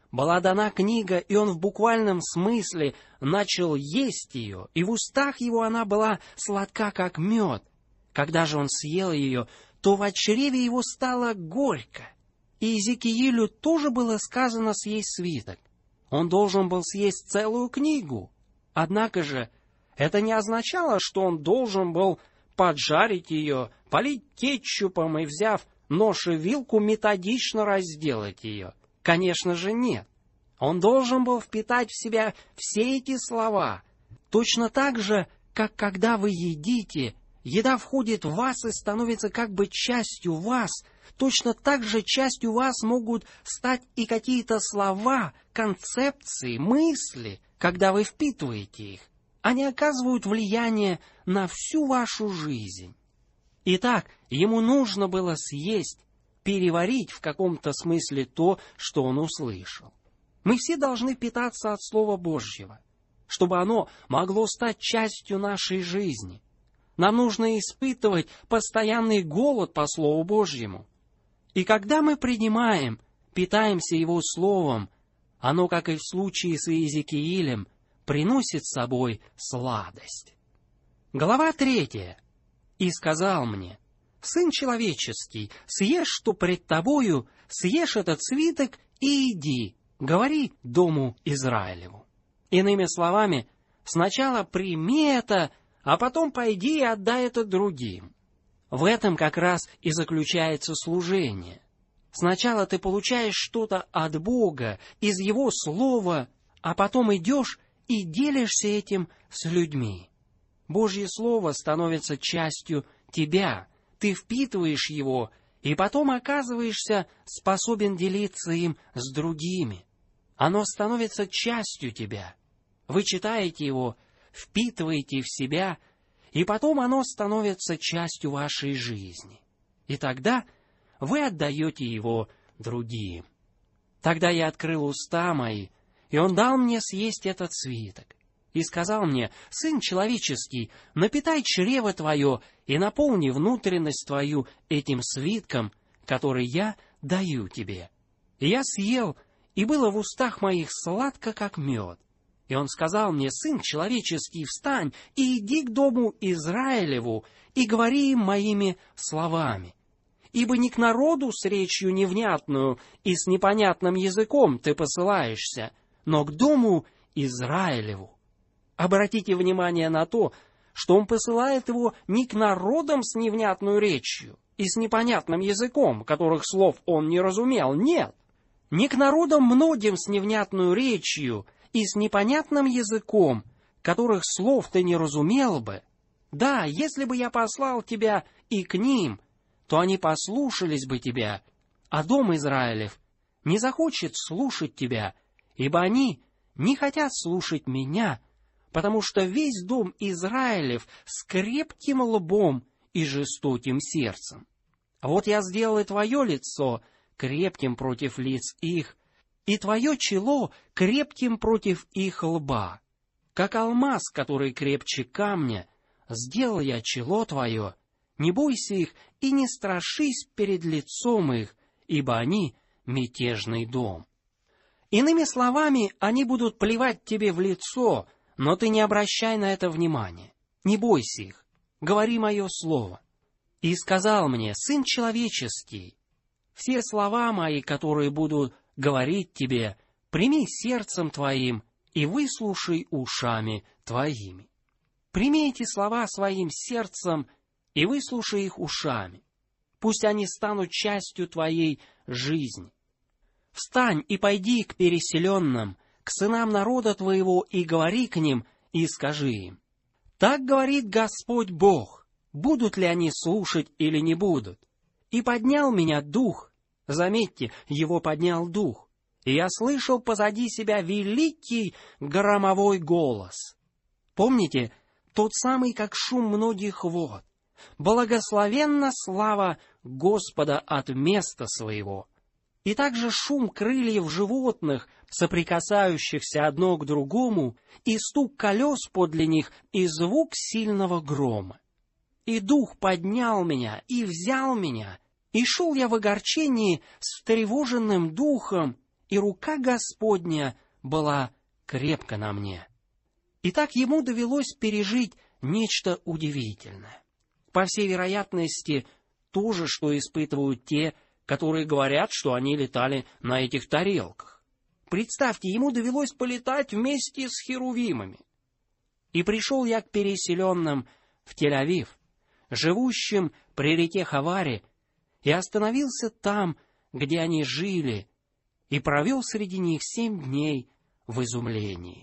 была дана книга, и он в буквальном смысле начал есть ее, и в устах его она была сладка, как мед. Когда же он съел ее, то в чреве его стало горько. И Иезекиилю тоже было сказано съесть свиток. Он должен был съесть целую книгу. Однако же это не означало, что он должен был поджарить ее, полить кетчупом и, взяв нож и вилку, методично разделать ее. Конечно же, нет. Он должен был впитать в себя все эти слова. Точно так же, как когда вы едите, еда входит в вас и становится как бы частью вас. Точно так же частью вас могут стать и какие-то слова, концепции, мысли, когда вы впитываете их. Они оказывают влияние на всю вашу жизнь. Итак, ему нужно было съесть, переварить в каком-то смысле то, что он услышал. Мы все должны питаться от Слова Божьего, чтобы оно могло стать частью нашей жизни. Нам нужно испытывать постоянный голод по Слову Божьему. И когда мы принимаем, питаемся Его Словом, оно, как и в случае с Иезекиилем, приносит с собой сладость. Глава 3. «И сказал мне: Сын человеческий, съешь, что пред тобою, съешь этот свиток и иди, говори дому Израилеву». Иными словами, сначала прими это, а потом пойди и отдай это другим. В этом как раз и заключается служение. Сначала ты получаешь что-то от Бога, из Его Слова, а потом идешь и делишься этим с людьми. Божье Слово становится частью тебя, ты впитываешь его, и потом оказываешься способен делиться им с другими. Оно становится частью тебя. Вы читаете его, впитываете в себя, и потом оно становится частью вашей жизни. И тогда вы отдаете его другим. Тогда я открыл уста мои, и он дал мне съесть этот свиток. И сказал мне: Сын человеческий, напитай чрево твое и наполни внутренность твою этим свитком, который я даю тебе. И я съел, и было в устах моих сладко, как мед. И он сказал мне: Сын человеческий, встань и иди к дому Израилеву, и говори им моими словами. Ибо не к народу с речью невнятную и с непонятным языком ты посылаешься, но к дому Израилеву. Обратите внимание на то, что он посылает его не к народам с невнятной речью и с непонятным языком, которых слов он не разумел, нет. Не к народам многим с невнятной речью и с непонятным языком, которых слов ты не разумел бы. Да, если бы я послал тебя и к ним, то они послушались бы тебя, а дом Израилев не захочет слушать тебя, ибо они не хотят слушать меня, потому что весь дом Израилев с крепким лбом и жестоким сердцем. Вот я сделал и твое лицо крепким против лиц их, и твое чело крепким против их лба. Как алмаз, который крепче камня, сделал я чело твое, не бойся их и не страшись перед лицом их, ибо они мятежный дом. Иными словами, они будут плевать тебе в лицо, но ты не обращай на это внимания. Не бойся их, говори мое слово. И сказал мне: Сын человеческий, все слова мои, которые буду говорить тебе, прими сердцем твоим и выслушай ушами твоими. Прими эти слова своим сердцем и выслушай их ушами. Пусть они станут частью твоей жизни. Встань и пойди к переселенным, к сынам народа твоего, и говори к ним, и скажи им: так говорит Господь Бог, будут ли они слушать или не будут. И поднял меня дух, заметьте, его поднял дух, и я слышал позади себя великий громовой голос. Помните, тот самый, как шум многих вод. Благословенна слава Господа от места своего. И также шум крыльев животных, соприкасающихся одно к другому, и стук колес подле них, и звук сильного грома. И дух поднял меня, и взял меня, и шел я в огорчении с встревоженным духом, и рука Господня была крепко на мне». Итак, ему довелось пережить нечто удивительное. По всей вероятности, то же, что испытывают те, которые говорят, что они летали на этих тарелках. Представьте, ему довелось полетать вместе с херувимами. «И пришел я к переселенным в Тель-Авив, живущим при реке Хаваре, и остановился там, где они жили, и провел среди них 7 дней в изумлении».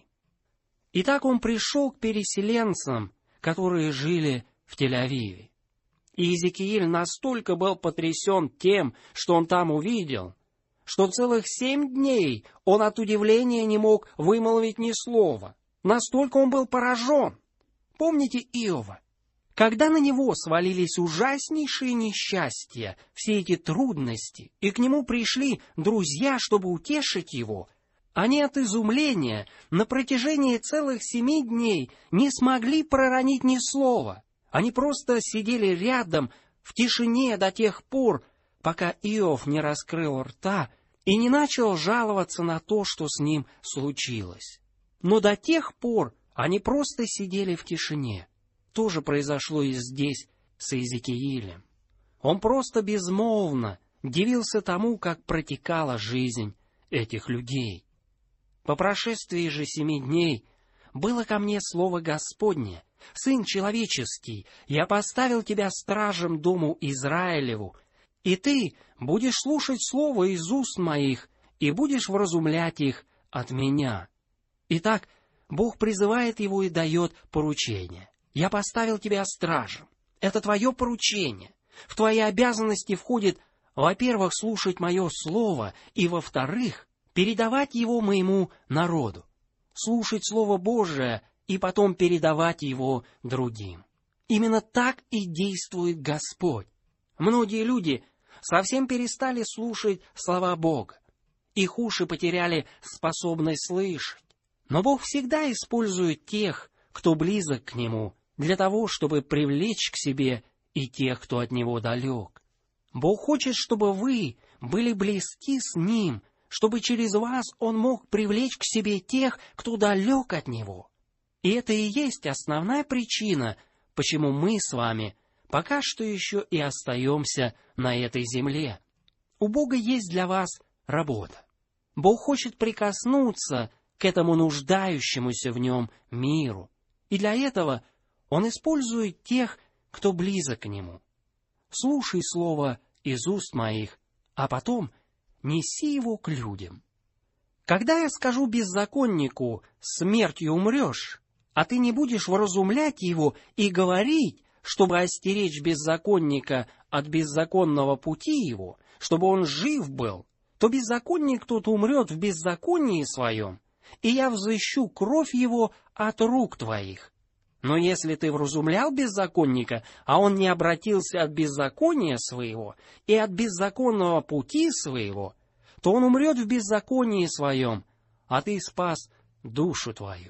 Итак, он пришел к переселенцам, которые жили в Тель-Авиве. И Иезекииль настолько был потрясен тем, что он там увидел, что целых 7 дней он от удивления не мог вымолвить ни слова. Настолько он был поражен. Помните Иова? Когда на него свалились ужаснейшие несчастья, все эти трудности, и к нему пришли друзья, чтобы утешить его, они от изумления на протяжении целых 7 дней не смогли проронить ни слова. Они просто сидели рядом в тишине до тех пор, пока Иов не раскрыл рта и не начал жаловаться на то, что с ним случилось. Но до тех пор они просто сидели в тишине. То же произошло и здесь с Иезекиилем. Он просто безмолвно дивился тому, как протекала жизнь этих людей. По прошествии же 7 дней было ко мне слово Господне: «Сын человеческий, я поставил тебя стражем дому Израилеву, и ты будешь слушать слово из уст моих, и будешь вразумлять их от меня». Итак, Бог призывает его и дает поручение. «Я поставил тебя стражем». Это твое поручение. В твои обязанности входит, во-первых, слушать мое слово, и, во-вторых, передавать его моему народу. Слушать Слово Божие и потом передавать его другим. Именно так и действует Господь. Многие люди совсем перестали слушать слова Бога. Их уши потеряли способность слышать. Но Бог всегда использует тех, кто близок к Нему, для того, чтобы привлечь к себе и тех, кто от Него далек. Бог хочет, чтобы вы были близки с Ним, чтобы через вас Он мог привлечь к себе тех, кто далек от Него. И это и есть основная причина, почему мы с вами пока что еще и остаемся на этой земле. У Бога есть для вас работа. Бог хочет прикоснуться к этому нуждающемуся в Нем миру. И для этого Он использует тех, кто близок к Нему. Слушай слово из уст моих, а потом неси его к людям. Когда я скажу беззаконнику: смертью умрешь, а ты не будешь вразумлять его и говорить, чтобы остеречь беззаконника от беззаконного пути его, чтобы он жив был, то беззаконник тот умрет в беззаконии своем, и я взыщу кровь его от рук твоих. Но если ты вразумлял беззаконника, а он не обратился от беззакония своего и от беззаконного пути своего, то он умрет в беззаконии своем, а ты спас душу твою.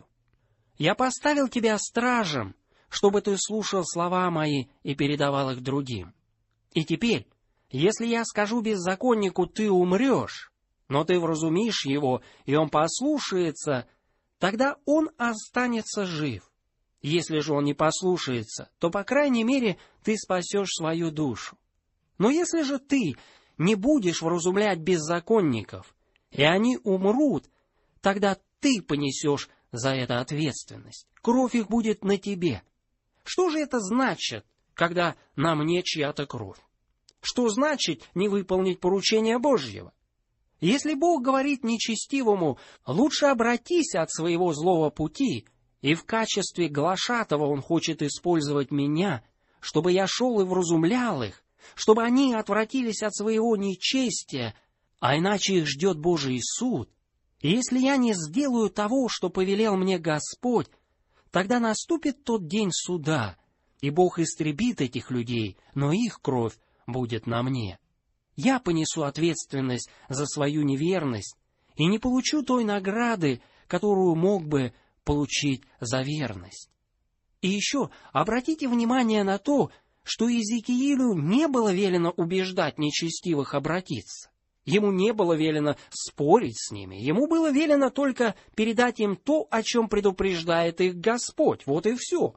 Я поставил тебя стражем, чтобы ты слушал слова мои и передавал их другим. И теперь, если я скажу беззаконнику: ты умрешь, но ты вразумишь его, и он послушается, тогда он останется жив. Если же он не послушается, то, по крайней мере, ты спасешь свою душу. Но если же ты не будешь вразумлять беззаконников, и они умрут, тогда ты понесешь за это ответственность. Кровь их будет на тебе. Что же это значит, когда на мне чья-то кровь? Что значит не выполнить поручение Божьего? Если Бог говорит нечестивому: лучше обратись от своего злого пути, и в качестве глашатого Он хочет использовать меня, чтобы я шел и вразумлял их, чтобы они отвратились от своего нечестия, а иначе их ждет Божий суд. И если я не сделаю того, что повелел мне Господь, тогда наступит тот день суда, и Бог истребит этих людей, но их кровь будет на мне. Я понесу ответственность за свою неверность и не получу той награды, которую мог бы получить за верность. И еще обратите внимание на то, что Иезекиилю не было велено убеждать нечестивых обратиться. Ему не было велено спорить с ними, ему было велено только передать им то, о чем предупреждает их Господь. Вот и все.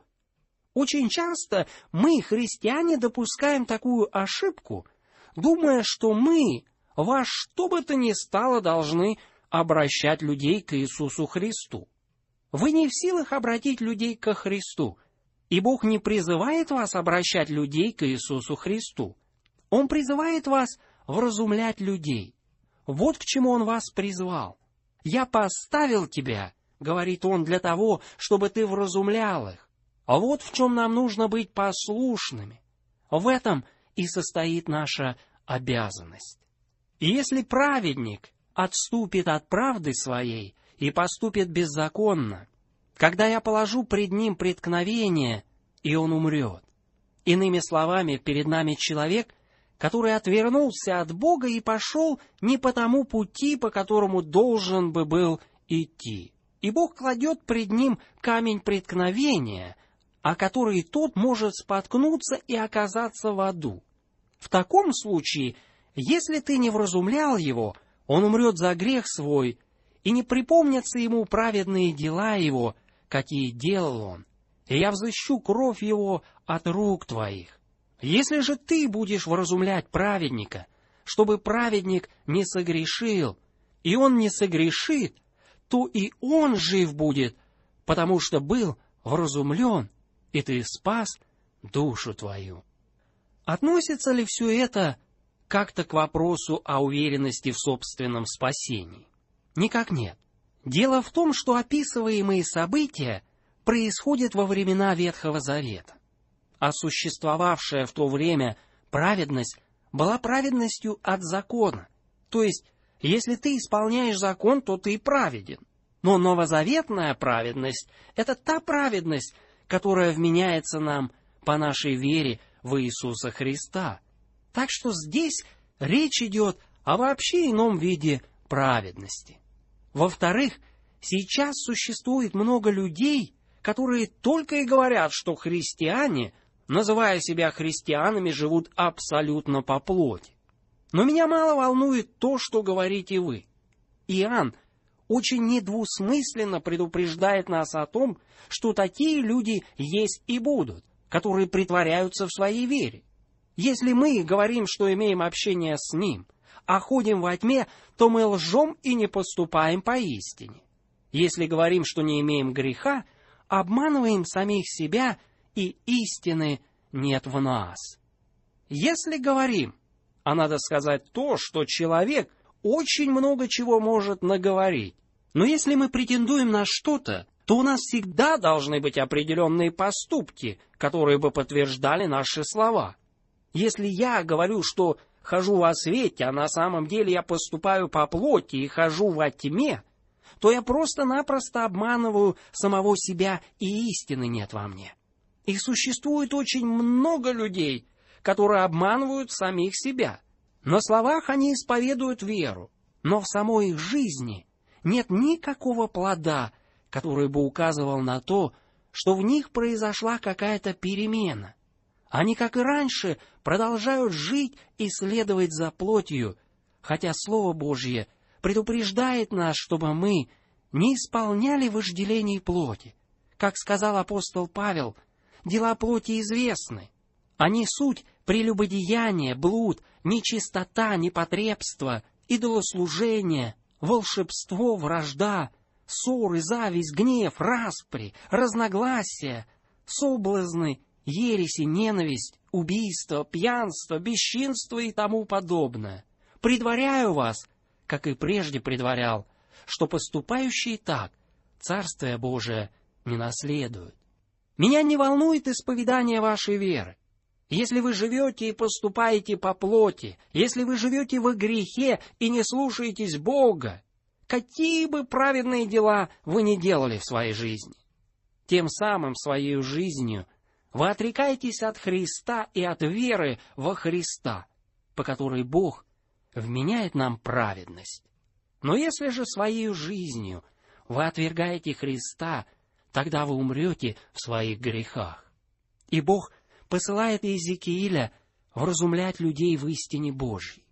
Очень часто мы, христиане, допускаем такую ошибку, думая, что мы во что бы то ни стало должны обращать людей к Иисусу Христу. Вы не в силах обратить людей ко Христу, и Бог не призывает вас обращать людей к Иисусу Христу. Он призывает вас вразумлять людей. Вот к чему Он вас призвал. «Я поставил тебя, — говорит Он, — для того, чтобы ты вразумлял их. А вот в чем нам нужно быть послушными. В этом и состоит наша обязанность. И если праведник отступит от правды своей и поступит беззаконно, когда я положу пред ним преткновение, и он умрет». Иными словами, перед нами человек, который отвернулся от Бога и пошел не по тому пути, по которому должен бы был идти. И Бог кладет пред ним камень преткновения, о который тот может споткнуться и оказаться в аду. В таком случае, если ты не вразумлял его, он умрет за грех свой, и не припомнятся ему праведные дела его, какие делал он, и я взыщу кровь его от рук твоих. Если же ты будешь вразумлять праведника, чтобы праведник не согрешил, и он не согрешит, то и он жив будет, потому что был вразумлен, и ты спас душу твою. Относится ли все это как-то к вопросу о уверенности в собственном спасении? Никак нет. Дело в том, что описываемые события происходят во времена Ветхого Завета, а существовавшая в то время праведность была праведностью от закона. То есть, если ты исполняешь закон, то ты праведен. Но новозаветная праведность — это та праведность, которая вменяется нам по нашей вере в Иисуса Христа. Так что здесь речь идет о вообще ином виде праведности. Во-вторых, сейчас существует много людей, которые только и говорят, что христиане, называя себя христианами, живут абсолютно по плоти. Но меня мало волнует то, что говорите вы. Иоанн очень недвусмысленно предупреждает нас о том, что такие люди есть и будут, которые притворяются в своей вере. Если мы говорим, что имеем общение с Ним, а ходим во тьме, то мы лжем и не поступаем поистине. Если говорим, что не имеем греха, обманываем самих себя, и истины нет в нас. Если говорим, а надо сказать то, что человек очень много чего может наговорить, но если мы претендуем на что-то, то у нас всегда должны быть определенные поступки, которые бы подтверждали наши слова. Если я говорю, что хожу во свете, а на самом деле я поступаю по плоти и хожу во тьме, то я просто-напросто обманываю самого себя, и истины нет во мне. И существует очень много людей, которые обманывают самих себя. На словах они исповедуют веру, но в самой их жизни нет никакого плода, который бы указывал на то, что в них произошла какая-то перемена. Они, как и раньше, продолжают жить и следовать за плотью, хотя Слово Божье предупреждает нас, чтобы мы не исполняли вожделений плоти. Как сказал апостол Павел, дела плоти известны. Они суть прелюбодеяние, блуд, нечистота, непотребство, идолослужение, волшебство, вражда, ссоры, зависть, гнев, распри, разногласия, соблазны, ереси, ненависть, убийство, пьянство, бесчинство и тому подобное. Предваряю вас, как и прежде предварял, что поступающие так Царствие Божие не наследуют. Меня не волнует исповедание вашей веры. Если вы живете и поступаете по плоти, если вы живете во грехе и не слушаетесь Бога, какие бы праведные дела вы ни делали в своей жизни, тем самым своей жизнью вы отрекаетесь от Христа и от веры во Христа, по которой Бог вменяет нам праведность. Но если же своей жизнью вы отвергаете Христа, тогда вы умрете в своих грехах. И Бог посылает Иезекииля вразумлять людей в истине Божьей.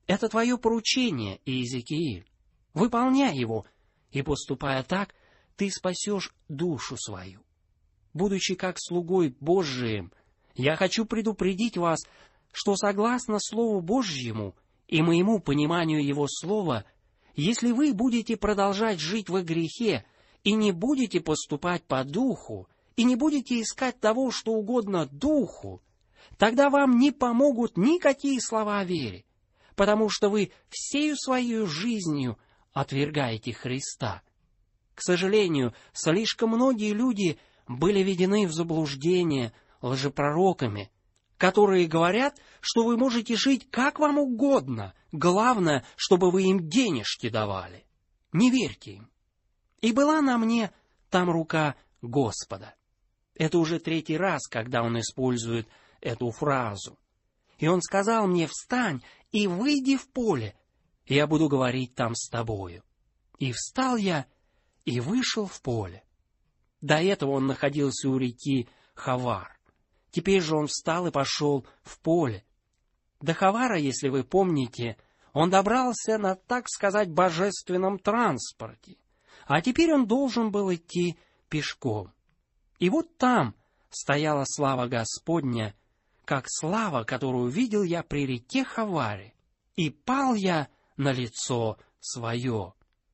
Это твое поручение, Иезекииль. Выполняй его, и, поступая так, ты спасешь душу свою. Будучи как слугой Божиим, я хочу предупредить вас, что согласно Слову Божьему и моему пониманию Его Слова, если вы будете продолжать жить во грехе и не будете поступать по Духу, и не будете искать того, что угодно Духу, тогда вам не помогут никакие слова о вере, потому что вы всею своей жизнью отвергаете Христа. К сожалению, слишком многие люди были введены в заблуждение лжепророками, которые говорят, что вы можете жить как вам угодно, главное, чтобы вы им денежки давали. Не верьте им. И была на мне там рука Господа. Это уже 3-й раз, когда он использует эту фразу. И он сказал мне: «Встань и выйди в поле, и я буду говорить там с тобою». И встал я и вышел в поле. До этого он находился у реки Хавар. Теперь же он встал и пошел в поле. До Хавара, если вы помните, он добрался на, так сказать, божественном транспорте. А теперь он должен был идти пешком. И вот там стояла слава Господня, как слава, которую видел я при реке Хаваре, и пал я на лицо свое.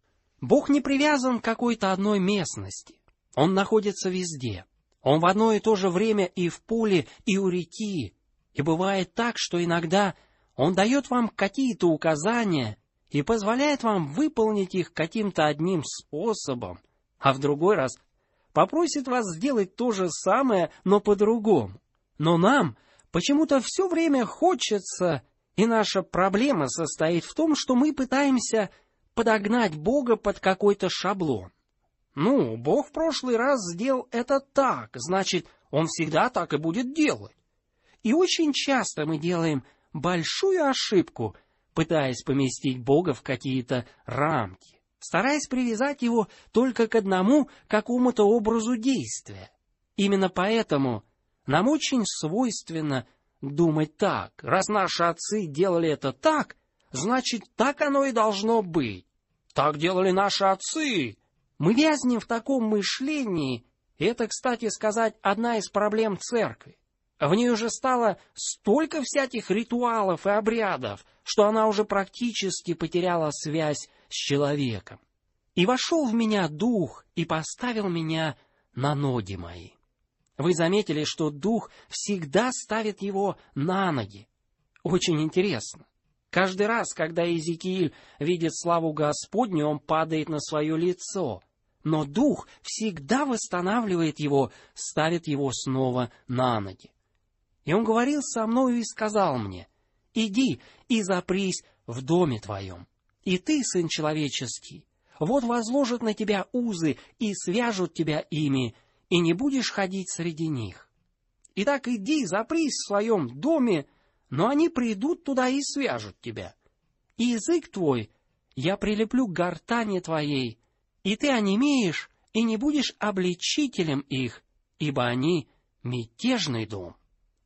Бог не привязан к какой-то одной местности. Он находится везде. Он в одно и то же время и в поле, и у реки. И бывает так, что иногда Он дает вам какие-то указания и позволяет вам выполнить их каким-то одним способом, а в другой раз попросит вас сделать то же самое, но по-другому. Но нам почему-то все время хочется, и наша проблема состоит в том, что мы пытаемся подогнать Бога под какой-то шаблон. Ну, Бог в прошлый раз сделал это так, значит, Он всегда так и будет делать. И очень часто мы делаем большую ошибку, пытаясь поместить Бога в какие-то рамки, стараясь привязать Его только к одному какому-то образу действия. Именно поэтому нам очень свойственно думать так. Раз наши отцы делали это так, значит, так оно и должно быть. Так делали наши отцы. Мы вязнем в таком мышлении, и это, кстати сказать, одна из проблем церкви. В ней уже стало столько всяких ритуалов и обрядов, что она уже практически потеряла связь с человеком. И вошел в меня Дух и поставил меня на ноги мои. Вы заметили, что Дух всегда ставит его на ноги. Очень интересно. Каждый раз, когда Иезекииль видит славу Господню, он падает на свое лицо. Но Дух всегда восстанавливает его, ставит его снова на ноги. И он говорил со мною и сказал мне: «Иди и запрись в доме твоем. И ты, сын человеческий, вот возложат на тебя узы и свяжут тебя ими, и не будешь ходить среди них. Итак, иди, запрись в своем доме, но они придут туда и свяжут тебя. И язык твой я прилеплю к гортани твоей, и ты онемеешь, и не будешь обличителем их, ибо они мятежный дом.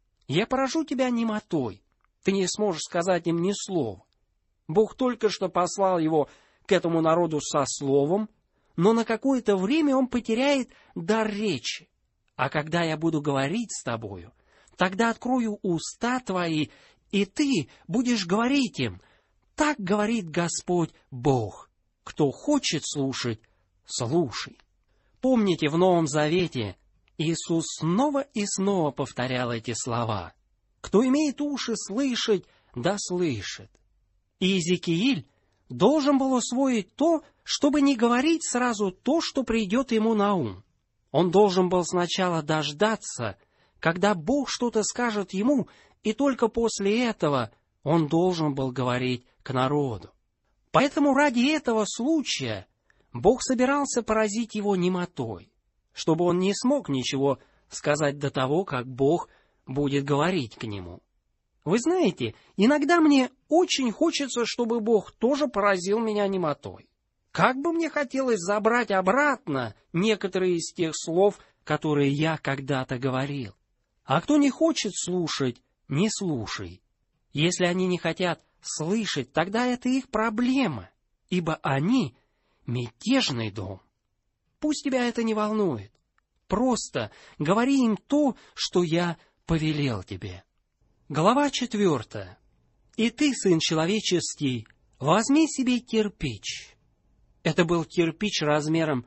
Я поражу тебя немотой, ты не сможешь сказать им ни слова». Бог только что послал его к этому народу со словом, но на какое-то время он потеряет дар речи. А когда я буду говорить с тобою, тогда открою уста твои, и ты будешь говорить им: «Так говорит Господь Бог. Кто хочет слушать, слушай». Помните, в Новом Завете Иисус снова и снова повторял эти слова: «Кто имеет уши слышать, да слышит». И Иезекииль должен был усвоить то, чтобы не говорить сразу то, что придет ему на ум. Он должен был сначала дождаться, когда Бог что-то скажет ему, и только после этого он должен был говорить к народу. Поэтому ради этого случая Бог собирался поразить его немотой, чтобы он не смог ничего сказать до того, как Бог будет говорить к нему. Вы знаете, иногда мне очень хочется, чтобы Бог тоже поразил меня немотой. Как бы мне хотелось забрать обратно некоторые из тех слов, которые я когда-то говорил. А кто не хочет слушать, не слушай. Если они не хотят слышать, тогда это их проблема, ибо они — мятежный дом. Пусть тебя это не волнует. Просто говори им то, что я повелел тебе. Глава 4. «И ты, сын человеческий, возьми себе кирпич». Это был кирпич размером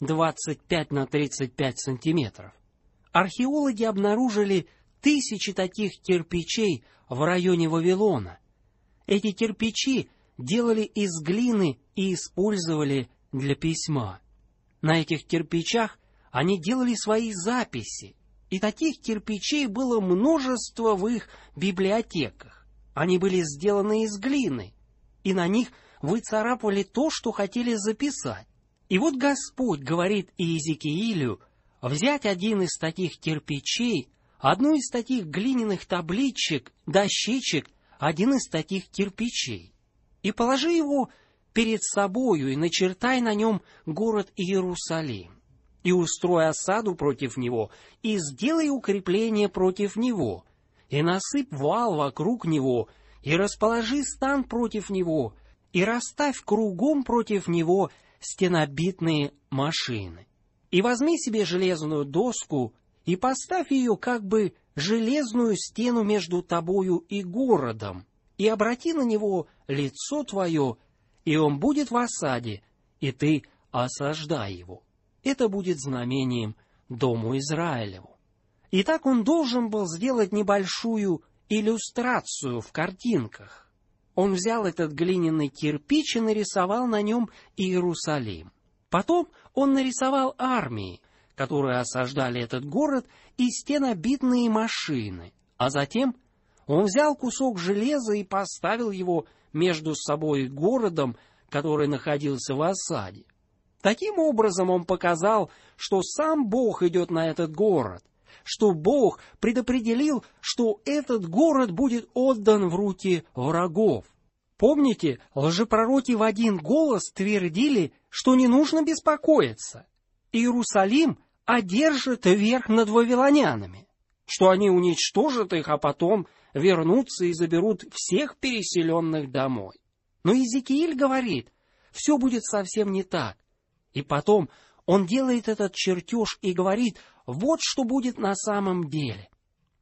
25 на 35 сантиметров. Археологи обнаружили тысячи таких кирпичей в районе Вавилона. Эти кирпичи делали из глины и использовали для письма. На этих кирпичах они делали свои записи, и таких кирпичей было множество в их библиотеках. Они были сделаны из глины, и на них выцарапывали то, что хотели записать. И вот Господь говорит Иезекиилю взять один из таких кирпичей, одну из таких глиняных табличек, дощечек, один из таких кирпичей, и положи его перед собою, и начертай на нем город Иерусалим, и устрой осаду против него, и сделай укрепление против него, и насыпь вал вокруг него, и расположи стан против него, и расставь кругом против него стенобитные машины. И возьми себе железную доску, и поставь ее как бы железную стену между тобою и городом, и обрати на него лицо твое, и он будет в осаде, и ты осаждай его. Это будет знамением дому Израилеву. И так он должен был сделать небольшую иллюстрацию в картинках. Он взял этот глиняный кирпич и нарисовал на нем Иерусалим. Потом он нарисовал армии, которые осаждали этот город, и стенобитные машины. А затем он взял кусок железа и поставил его между собой и городом, который находился в осаде. Таким образом он показал, что сам Бог идет на этот город, что Бог предопределил, что этот город будет отдан в руки врагов. Помните, лжепророки в один голос твердили, что не нужно беспокоиться. Иерусалим одержит верх над вавилонянами, что они уничтожат их, а потом вернутся и заберут всех переселенных домой. Но Иезекииль говорит, все будет совсем не так. И потом он делает этот чертеж и говорит, вот что будет на самом деле.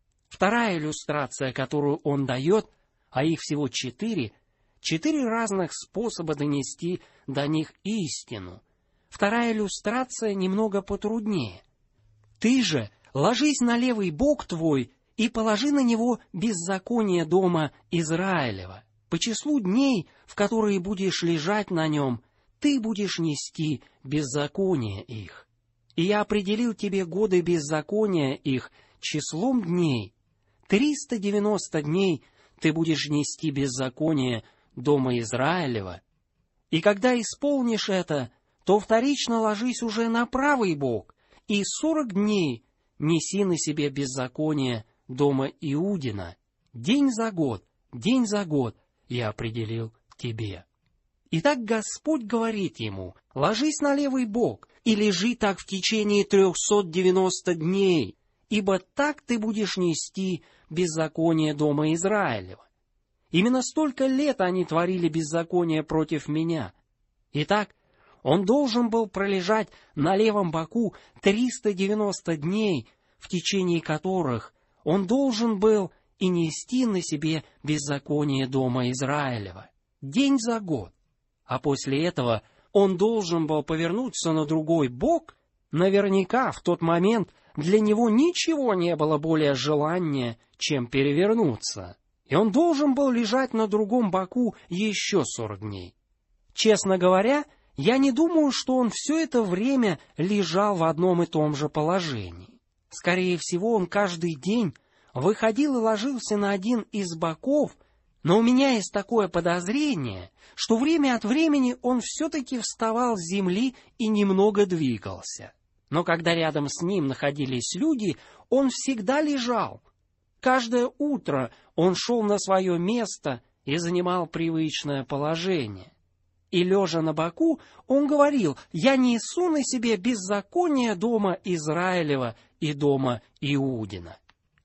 Вторая иллюстрация, которую он дает, а их всего 4 разных способа донести до них истину. Вторая иллюстрация немного потруднее. «Ты же ложись на левый бок твой и положи на него беззаконие дома Израилева. По числу дней, в которые будешь лежать на нем, ты будешь нести беззаконие их. И я определил тебе годы беззакония их числом дней. 390 дней ты будешь нести беззаконие дома Израилева. И когда исполнишь это, то вторично ложись уже на правый бок, и 40 дней неси на себе беззаконие дома Иудина. День за год я определил тебе». Итак, Господь говорит ему, ложись на левый бок и лежи так в течение 390 дней, ибо так ты будешь нести беззаконие дома Израилева. Именно столько лет они творили беззаконие против меня. Итак, он должен был пролежать на левом боку 390 дней, в течение которых он должен был и нести на себе беззаконие дома Израилева. День за год. А после этого он должен был повернуться на другой бок. Наверняка в тот момент для него ничего не было более желаннее, чем перевернуться. И он должен был лежать на другом боку еще 40 дней. Честно говоря, я не думаю, что он все это время лежал в одном и том же положении. Скорее всего, он каждый день выходил и ложился на один из боков, но у меня есть такое подозрение, что время от времени он все-таки вставал с земли и немного двигался. Но когда рядом с ним находились люди, он всегда лежал. Каждое утро он шел на свое место и занимал привычное положение. И, лежа на боку, он говорил, «Я несу на себе беззаконие дома Израилева и дома Иудина».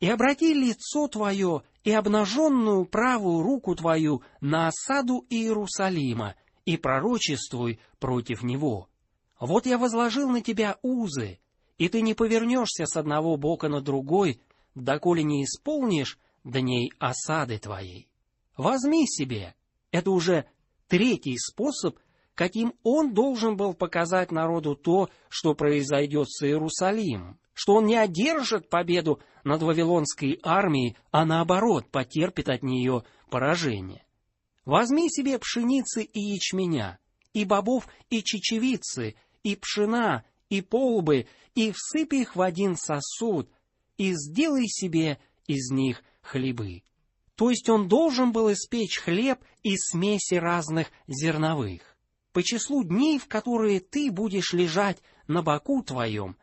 и обрати лицо твое и обнаженную правую руку твою на осаду Иерусалима, и пророчествуй против него. Вот я возложил на тебя узы, и ты не повернешься с одного бока на другой, доколе не исполнишь дней осады твоей. Возьми себе». Это уже третий способ, каким он должен был показать народу то, что произойдет с Иерусалимом, что он не одержит победу над вавилонской армией, а наоборот потерпит от нее поражение. «Возьми себе пшеницы и ячменя, и бобов, и чечевицы, и пшена, и полбы, и всыпь их в один сосуд, и сделай себе из них хлебы». То есть он должен был испечь хлеб из смеси разных зерновых. По числу дней, в которые ты будешь лежать на боку твоем,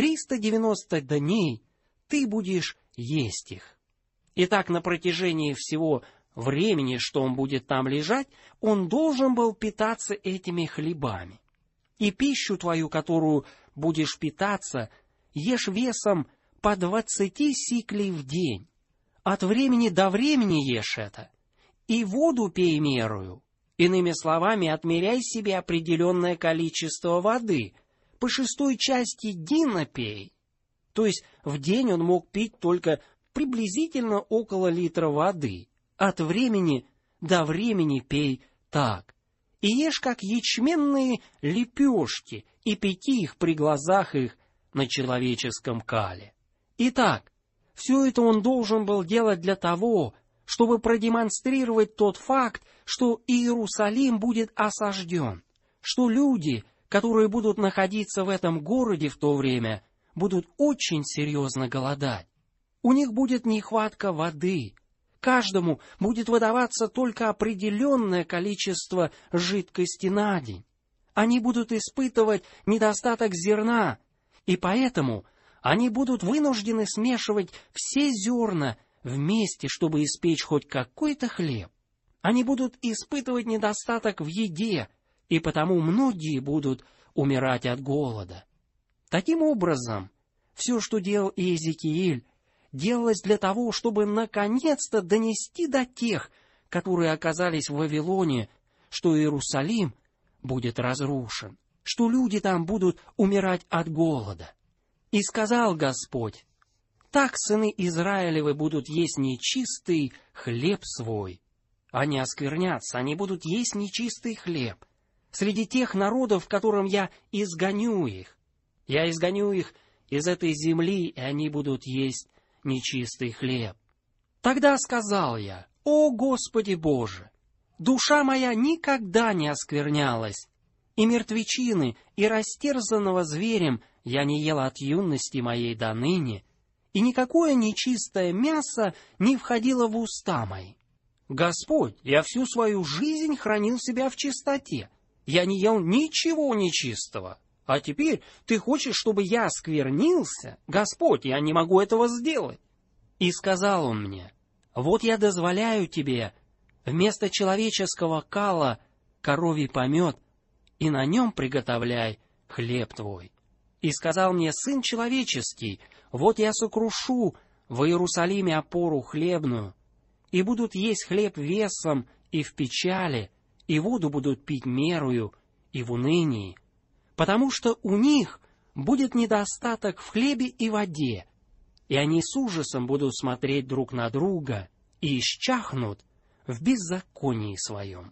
390 дней ты будешь есть их. Итак, на протяжении всего времени, что он будет там лежать, он должен был питаться этими хлебами. И пищу твою, которую будешь питаться, ешь весом по 20 сиклей в день. От времени до времени ешь это, и воду пей мерою. Иными словами, отмеряй себе определенное количество воды, по 6 части дина пей. То есть в день он мог пить только приблизительно около литра воды. От времени до времени пей так. И ешь, как ячменные лепешки, и пеки их при глазах их на человеческом кале. Итак, все это он должен был делать для того, чтобы продемонстрировать тот факт, что Иерусалим будет осажден, что люди, которые будут находиться в этом городе в то время, будут очень серьезно голодать. У них будет нехватка воды. Каждому будет выдаваться только определенное количество жидкости на день. Они будут испытывать недостаток зерна, и поэтому они будут вынуждены смешивать все зерна вместе, чтобы испечь хоть какой-то хлеб. Они будут испытывать недостаток в еде, и потому многие будут умирать от голода. Таким образом, все, что делал Иезекииль, делалось для того, чтобы наконец-то донести до тех, которые оказались в Вавилоне, что Иерусалим будет разрушен, что люди там будут умирать от голода. И сказал Господь: «Так сыны Израилевы будут есть нечистый хлеб свой». Они осквернятся, они будут есть нечистый хлеб среди тех народов, которым я изгоню их. Я изгоню их из этой земли, и они будут есть нечистый хлеб. Тогда сказал я: «О Господи Боже! Душа моя никогда не осквернялась, и мертвечины, и растерзанного зверем я не ел от юности моей до ныне, и никакое нечистое мясо не входило в уста мои. Господь, я всю свою жизнь хранил себя в чистоте, я не ел ничего нечистого, а теперь ты хочешь, чтобы я осквернился? Господь, я не могу этого сделать». И сказал он мне: «Вот я дозволяю тебе вместо человеческого кала коровий помет, и на нем приготовляй хлеб твой». И сказал мне: «Сын человеческий, вот я сокрушу в Иерусалиме опору хлебную, и будут есть хлеб весом и в печали, и воду будут пить мерою и в унынии, потому что у них будет недостаток в хлебе и воде, и они с ужасом будут смотреть друг на друга и исчахнут в беззаконии своем».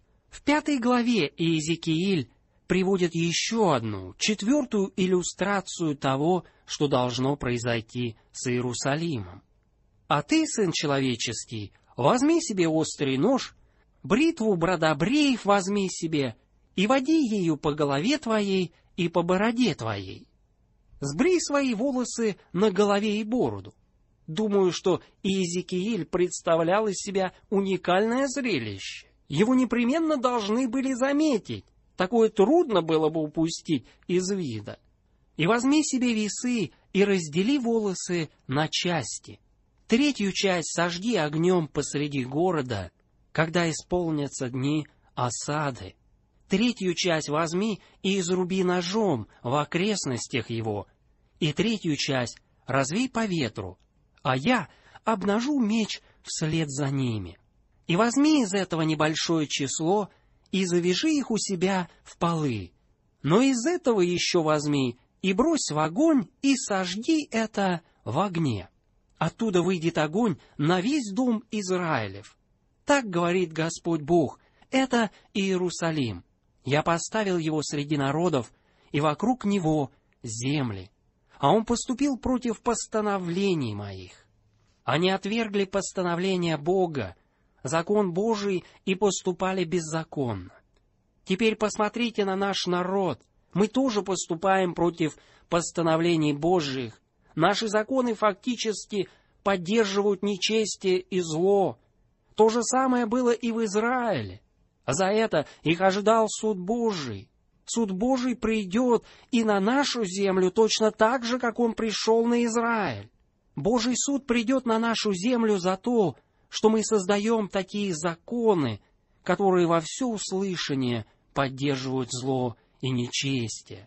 В 5 главе Иезекииль приводит еще одну, 4-ю иллюстрацию того, что должно произойти с Иерусалимом. «А ты, сын человеческий, возьми себе острый нож, бритву бродобреев возьми себе, и води ею по голове твоей и по бороде твоей. Сбрей свои волосы на голове и бороду». Думаю, что Иезекииль представлял из себя уникальное зрелище. Его непременно должны были заметить. Такое трудно было бы упустить из вида. «И возьми себе весы и раздели волосы на части. 3 часть сожги огнем посреди города, когда исполнятся дни осады. 3 часть возьми и изруби ножом в окрестностях его, и 3 часть развей по ветру, а я обнажу меч вслед за ними. И возьми из этого небольшое число, и завяжи их у себя в полы. Но из этого еще возьми и брось в огонь, и сожги это в огне. Оттуда выйдет огонь на весь дом Израилев. Так говорит Господь Бог, это Иерусалим. Я поставил его среди народов, и вокруг него земли. А он поступил против постановлений моих. Они отвергли постановления Бога, закон Божий, и поступали беззаконно. Теперь посмотрите на наш народ. Мы тоже поступаем против постановлений Божьих. Наши законы фактически поддерживают нечестие и зло. То же самое было и в Израиле. За это их ожидал суд Божий. Суд Божий придет и на нашу землю точно так же, как он пришел на Израиль. Божий суд придет на нашу землю за то, что мы создаем такие законы, которые во всеуслышание поддерживают зло и нечестие.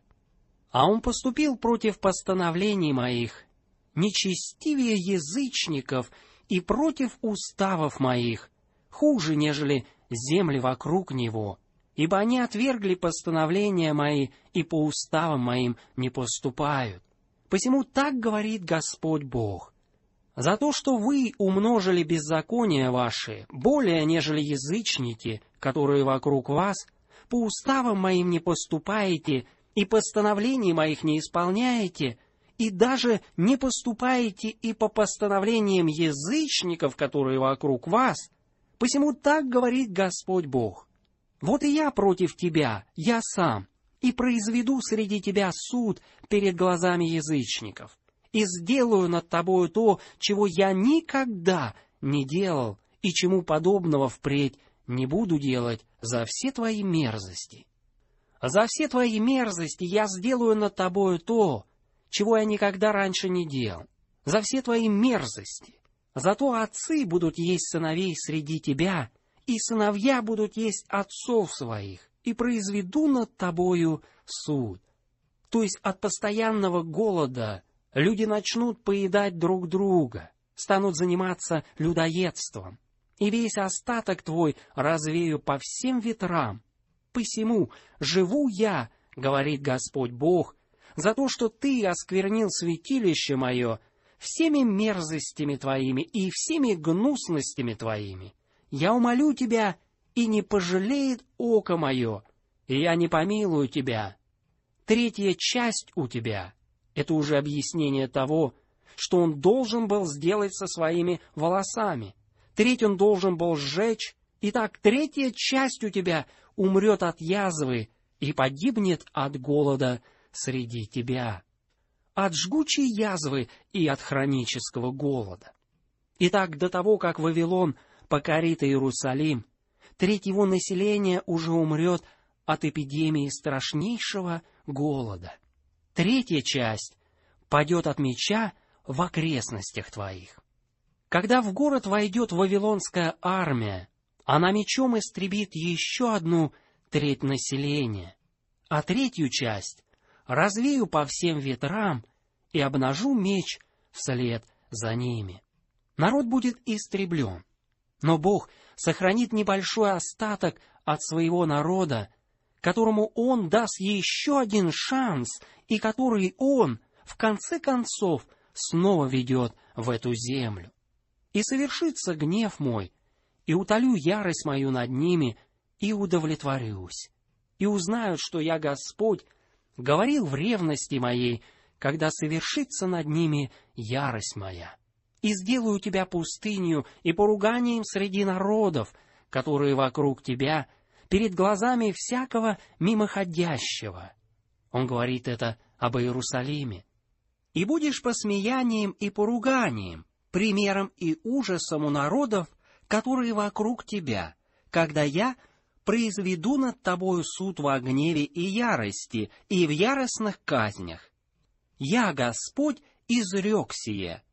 А он поступил против постановлений моих, нечестивее язычников, и против уставов моих, хуже, нежели земли вокруг него, ибо они отвергли постановления мои и по уставам моим не поступают. Посему так говорит Господь Бог: за то, что вы умножили беззакония ваши, более, нежели язычники, которые вокруг вас, по уставам моим не поступаете, и постановлений моих не исполняете, и даже не поступаете и по постановлениям язычников, которые вокруг вас, посему так говорит Господь Бог: вот и я против тебя, я сам, и произведу среди тебя суд перед глазами язычников, и сделаю над тобою то, чего я никогда не делал, и чему подобного впредь не буду делать за все твои мерзости. За все твои мерзости я сделаю над тобою то, чего я никогда раньше не делал. За все твои мерзости. Зато отцы будут есть сыновей среди тебя, и сыновья будут есть отцов своих, и произведу над тобою суд. То есть от постоянного голода люди начнут поедать друг друга, станут заниматься людоедством, и весь остаток твой развею по всем ветрам. Посему живу я, говорит Господь Бог, за то, что ты осквернил святилище мое всеми мерзостями твоими и всеми гнусностями твоими. Я умолю тебя, и не пожалеет око мое, и я не помилую тебя. Третья часть у тебя — это уже объяснение того, что он должен был сделать со своими волосами. Треть он должен был сжечь. Итак, третья часть у тебя умрет от язвы и погибнет от голода среди тебя, от жгучей язвы и от хронического голода. Итак, до того, как Вавилон покорит Иерусалим, треть его населения уже умрет от эпидемии страшнейшего голода. Третья часть падет от меча в окрестностях твоих. Когда в город войдет вавилонская армия, она мечом истребит еще одну треть населения, а третью часть развею по всем ветрам и обнажу меч вслед за ними. Народ будет истреблен, но Бог сохранит небольшой остаток от своего народа, которому Он даст еще один шанс, и который Он, в конце концов, снова ведет в эту землю. И совершится гнев мой, и утолю ярость мою над ними, и удовлетворюсь. И узнают, что я Господь, говорил в ревности моей, когда совершится над ними ярость моя. И сделаю тебя пустынью и поруганием среди народов, которые вокруг тебя, перед глазами всякого мимоходящего. Он говорит это об Иерусалиме. И будешь посмеянием и поруганием, примером и ужасом у народов, которые вокруг тебя, когда я произведу над тобою суд во гневе и ярости, и в яростных казнях. Я, Господь, изрек сие.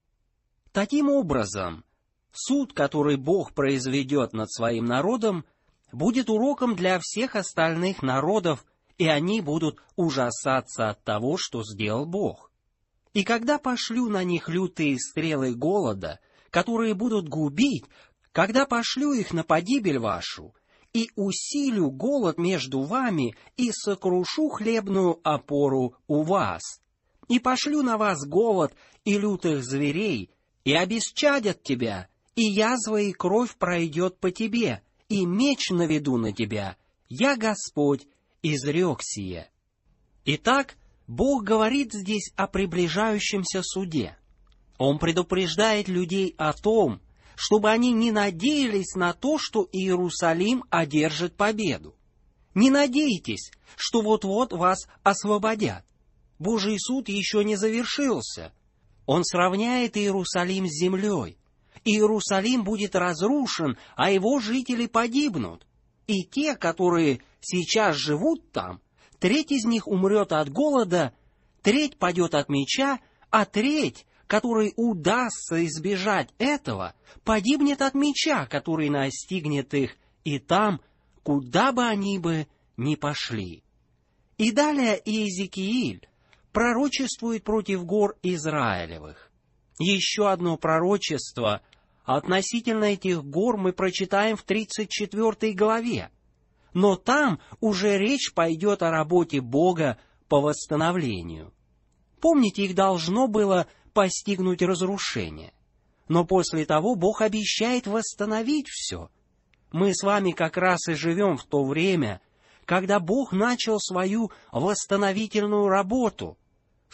Таким образом, суд, который Бог произведет над своим народом, будет уроком для всех остальных народов, и они будут ужасаться от того, что сделал Бог. И когда пошлю на них лютые стрелы голода, которые будут губить, когда пошлю их на погибель вашу, и усилю голод между вами, и сокрушу хлебную опору у вас, и пошлю на вас голод и лютых зверей, и обесчадят тебя, и язва и кровь пройдет по тебе, и меч наведу на тебя, я Господь изрек сие». Итак, Бог говорит здесь о приближающемся суде. Он предупреждает людей о том, чтобы они не надеялись на то, что Иерусалим одержит победу. Не надейтесь, что вот-вот вас освободят. Божий суд еще не завершился. Он сравняет Иерусалим с землей. Иерусалим будет разрушен, а его жители погибнут. И те, которые сейчас живут там, треть из них умрет от голода, треть падет от меча, а треть, которой удастся избежать этого, погибнет от меча, который настигнет их, и там, куда бы они бы ни пошли. И далее Иезекииль пророчествует против гор Израилевых. Еще одно пророчество относительно этих гор мы прочитаем в 34 главе. Но там уже речь пойдет о работе Бога по восстановлению. Помните, их должно было постигнуть разрушение. Но после того Бог обещает восстановить все. Мы с вами как раз и живем в то время, когда Бог начал свою восстановительную работу. В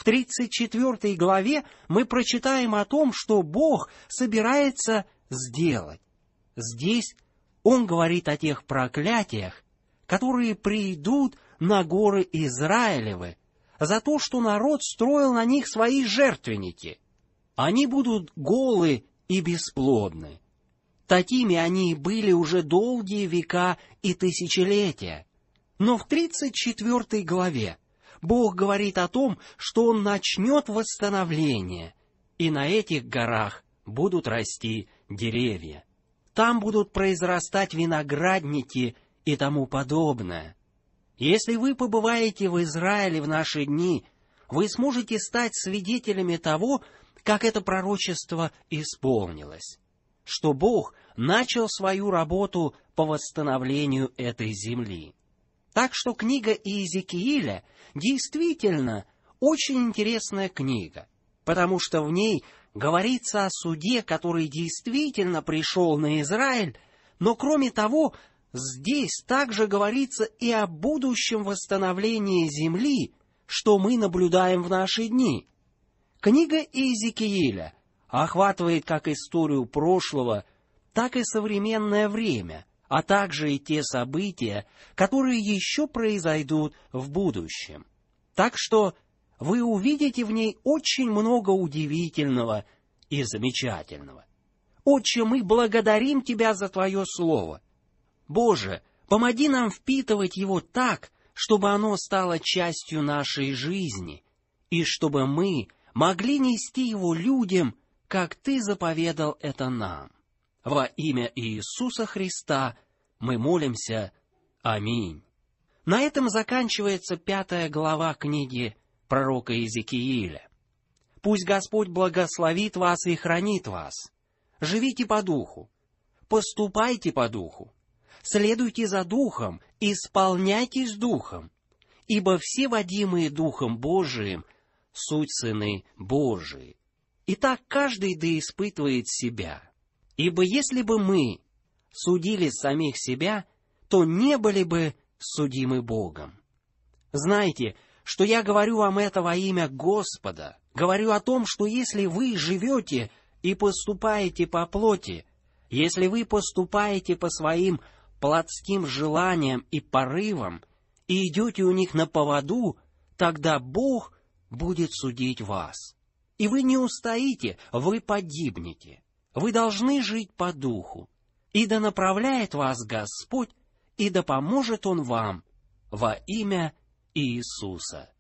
34 главе мы прочитаем о том, что Бог собирается сделать. Здесь Он говорит о тех проклятиях, которые придут на горы Израилевы за то, что народ строил на них свои жертвенники. Они будут голы и бесплодны. Такими они и были уже долгие века и тысячелетия. Но в 34 главе Бог говорит о том, что Он начнет восстановление, и на этих горах будут расти деревья. Там будут произрастать виноградники и тому подобное. Если вы побываете в Израиле в наши дни, вы сможете стать свидетелями того, как это пророчество исполнилось, что Бог начал свою работу по восстановлению этой земли. Так что книга Иезекииля действительно очень интересная книга, потому что в ней говорится о суде, который действительно пришел на Израиль, но кроме того, здесь также говорится и о будущем восстановлении земли, что мы наблюдаем в наши дни. Книга Иезекииля охватывает как историю прошлого, так и современное время, а также и те события, которые еще произойдут в будущем. Так что вы увидите в ней очень много удивительного и замечательного. Отче, мы благодарим Тебя за Твое Слово. Боже, помоги нам впитывать его так, чтобы оно стало частью нашей жизни, и чтобы мы могли нести его людям, как Ты заповедал это нам. Во имя Иисуса Христа мы молимся. Аминь. На этом заканчивается 5 глава книги пророка Иезекииля. Пусть Господь благословит вас и хранит вас. Живите по духу, поступайте по духу, следуйте за Духом, исполняйтесь Духом, ибо все водимые Духом Божиим суть сыны Божии. Итак, каждый да испытывает себя. Ибо если бы мы судили самих себя, то не были бы судимы Богом. Знайте, что я говорю вам это во имя Господа. Говорю о том, что если вы живете и поступаете по плоти, если вы поступаете по своим плотским желаниям и порывам и идете у них на поводу, тогда Бог будет судить вас. И вы не устоите, вы погибнете. Вы должны жить по духу. И да направляет вас Господь, и да поможет Он вам во имя Иисуса.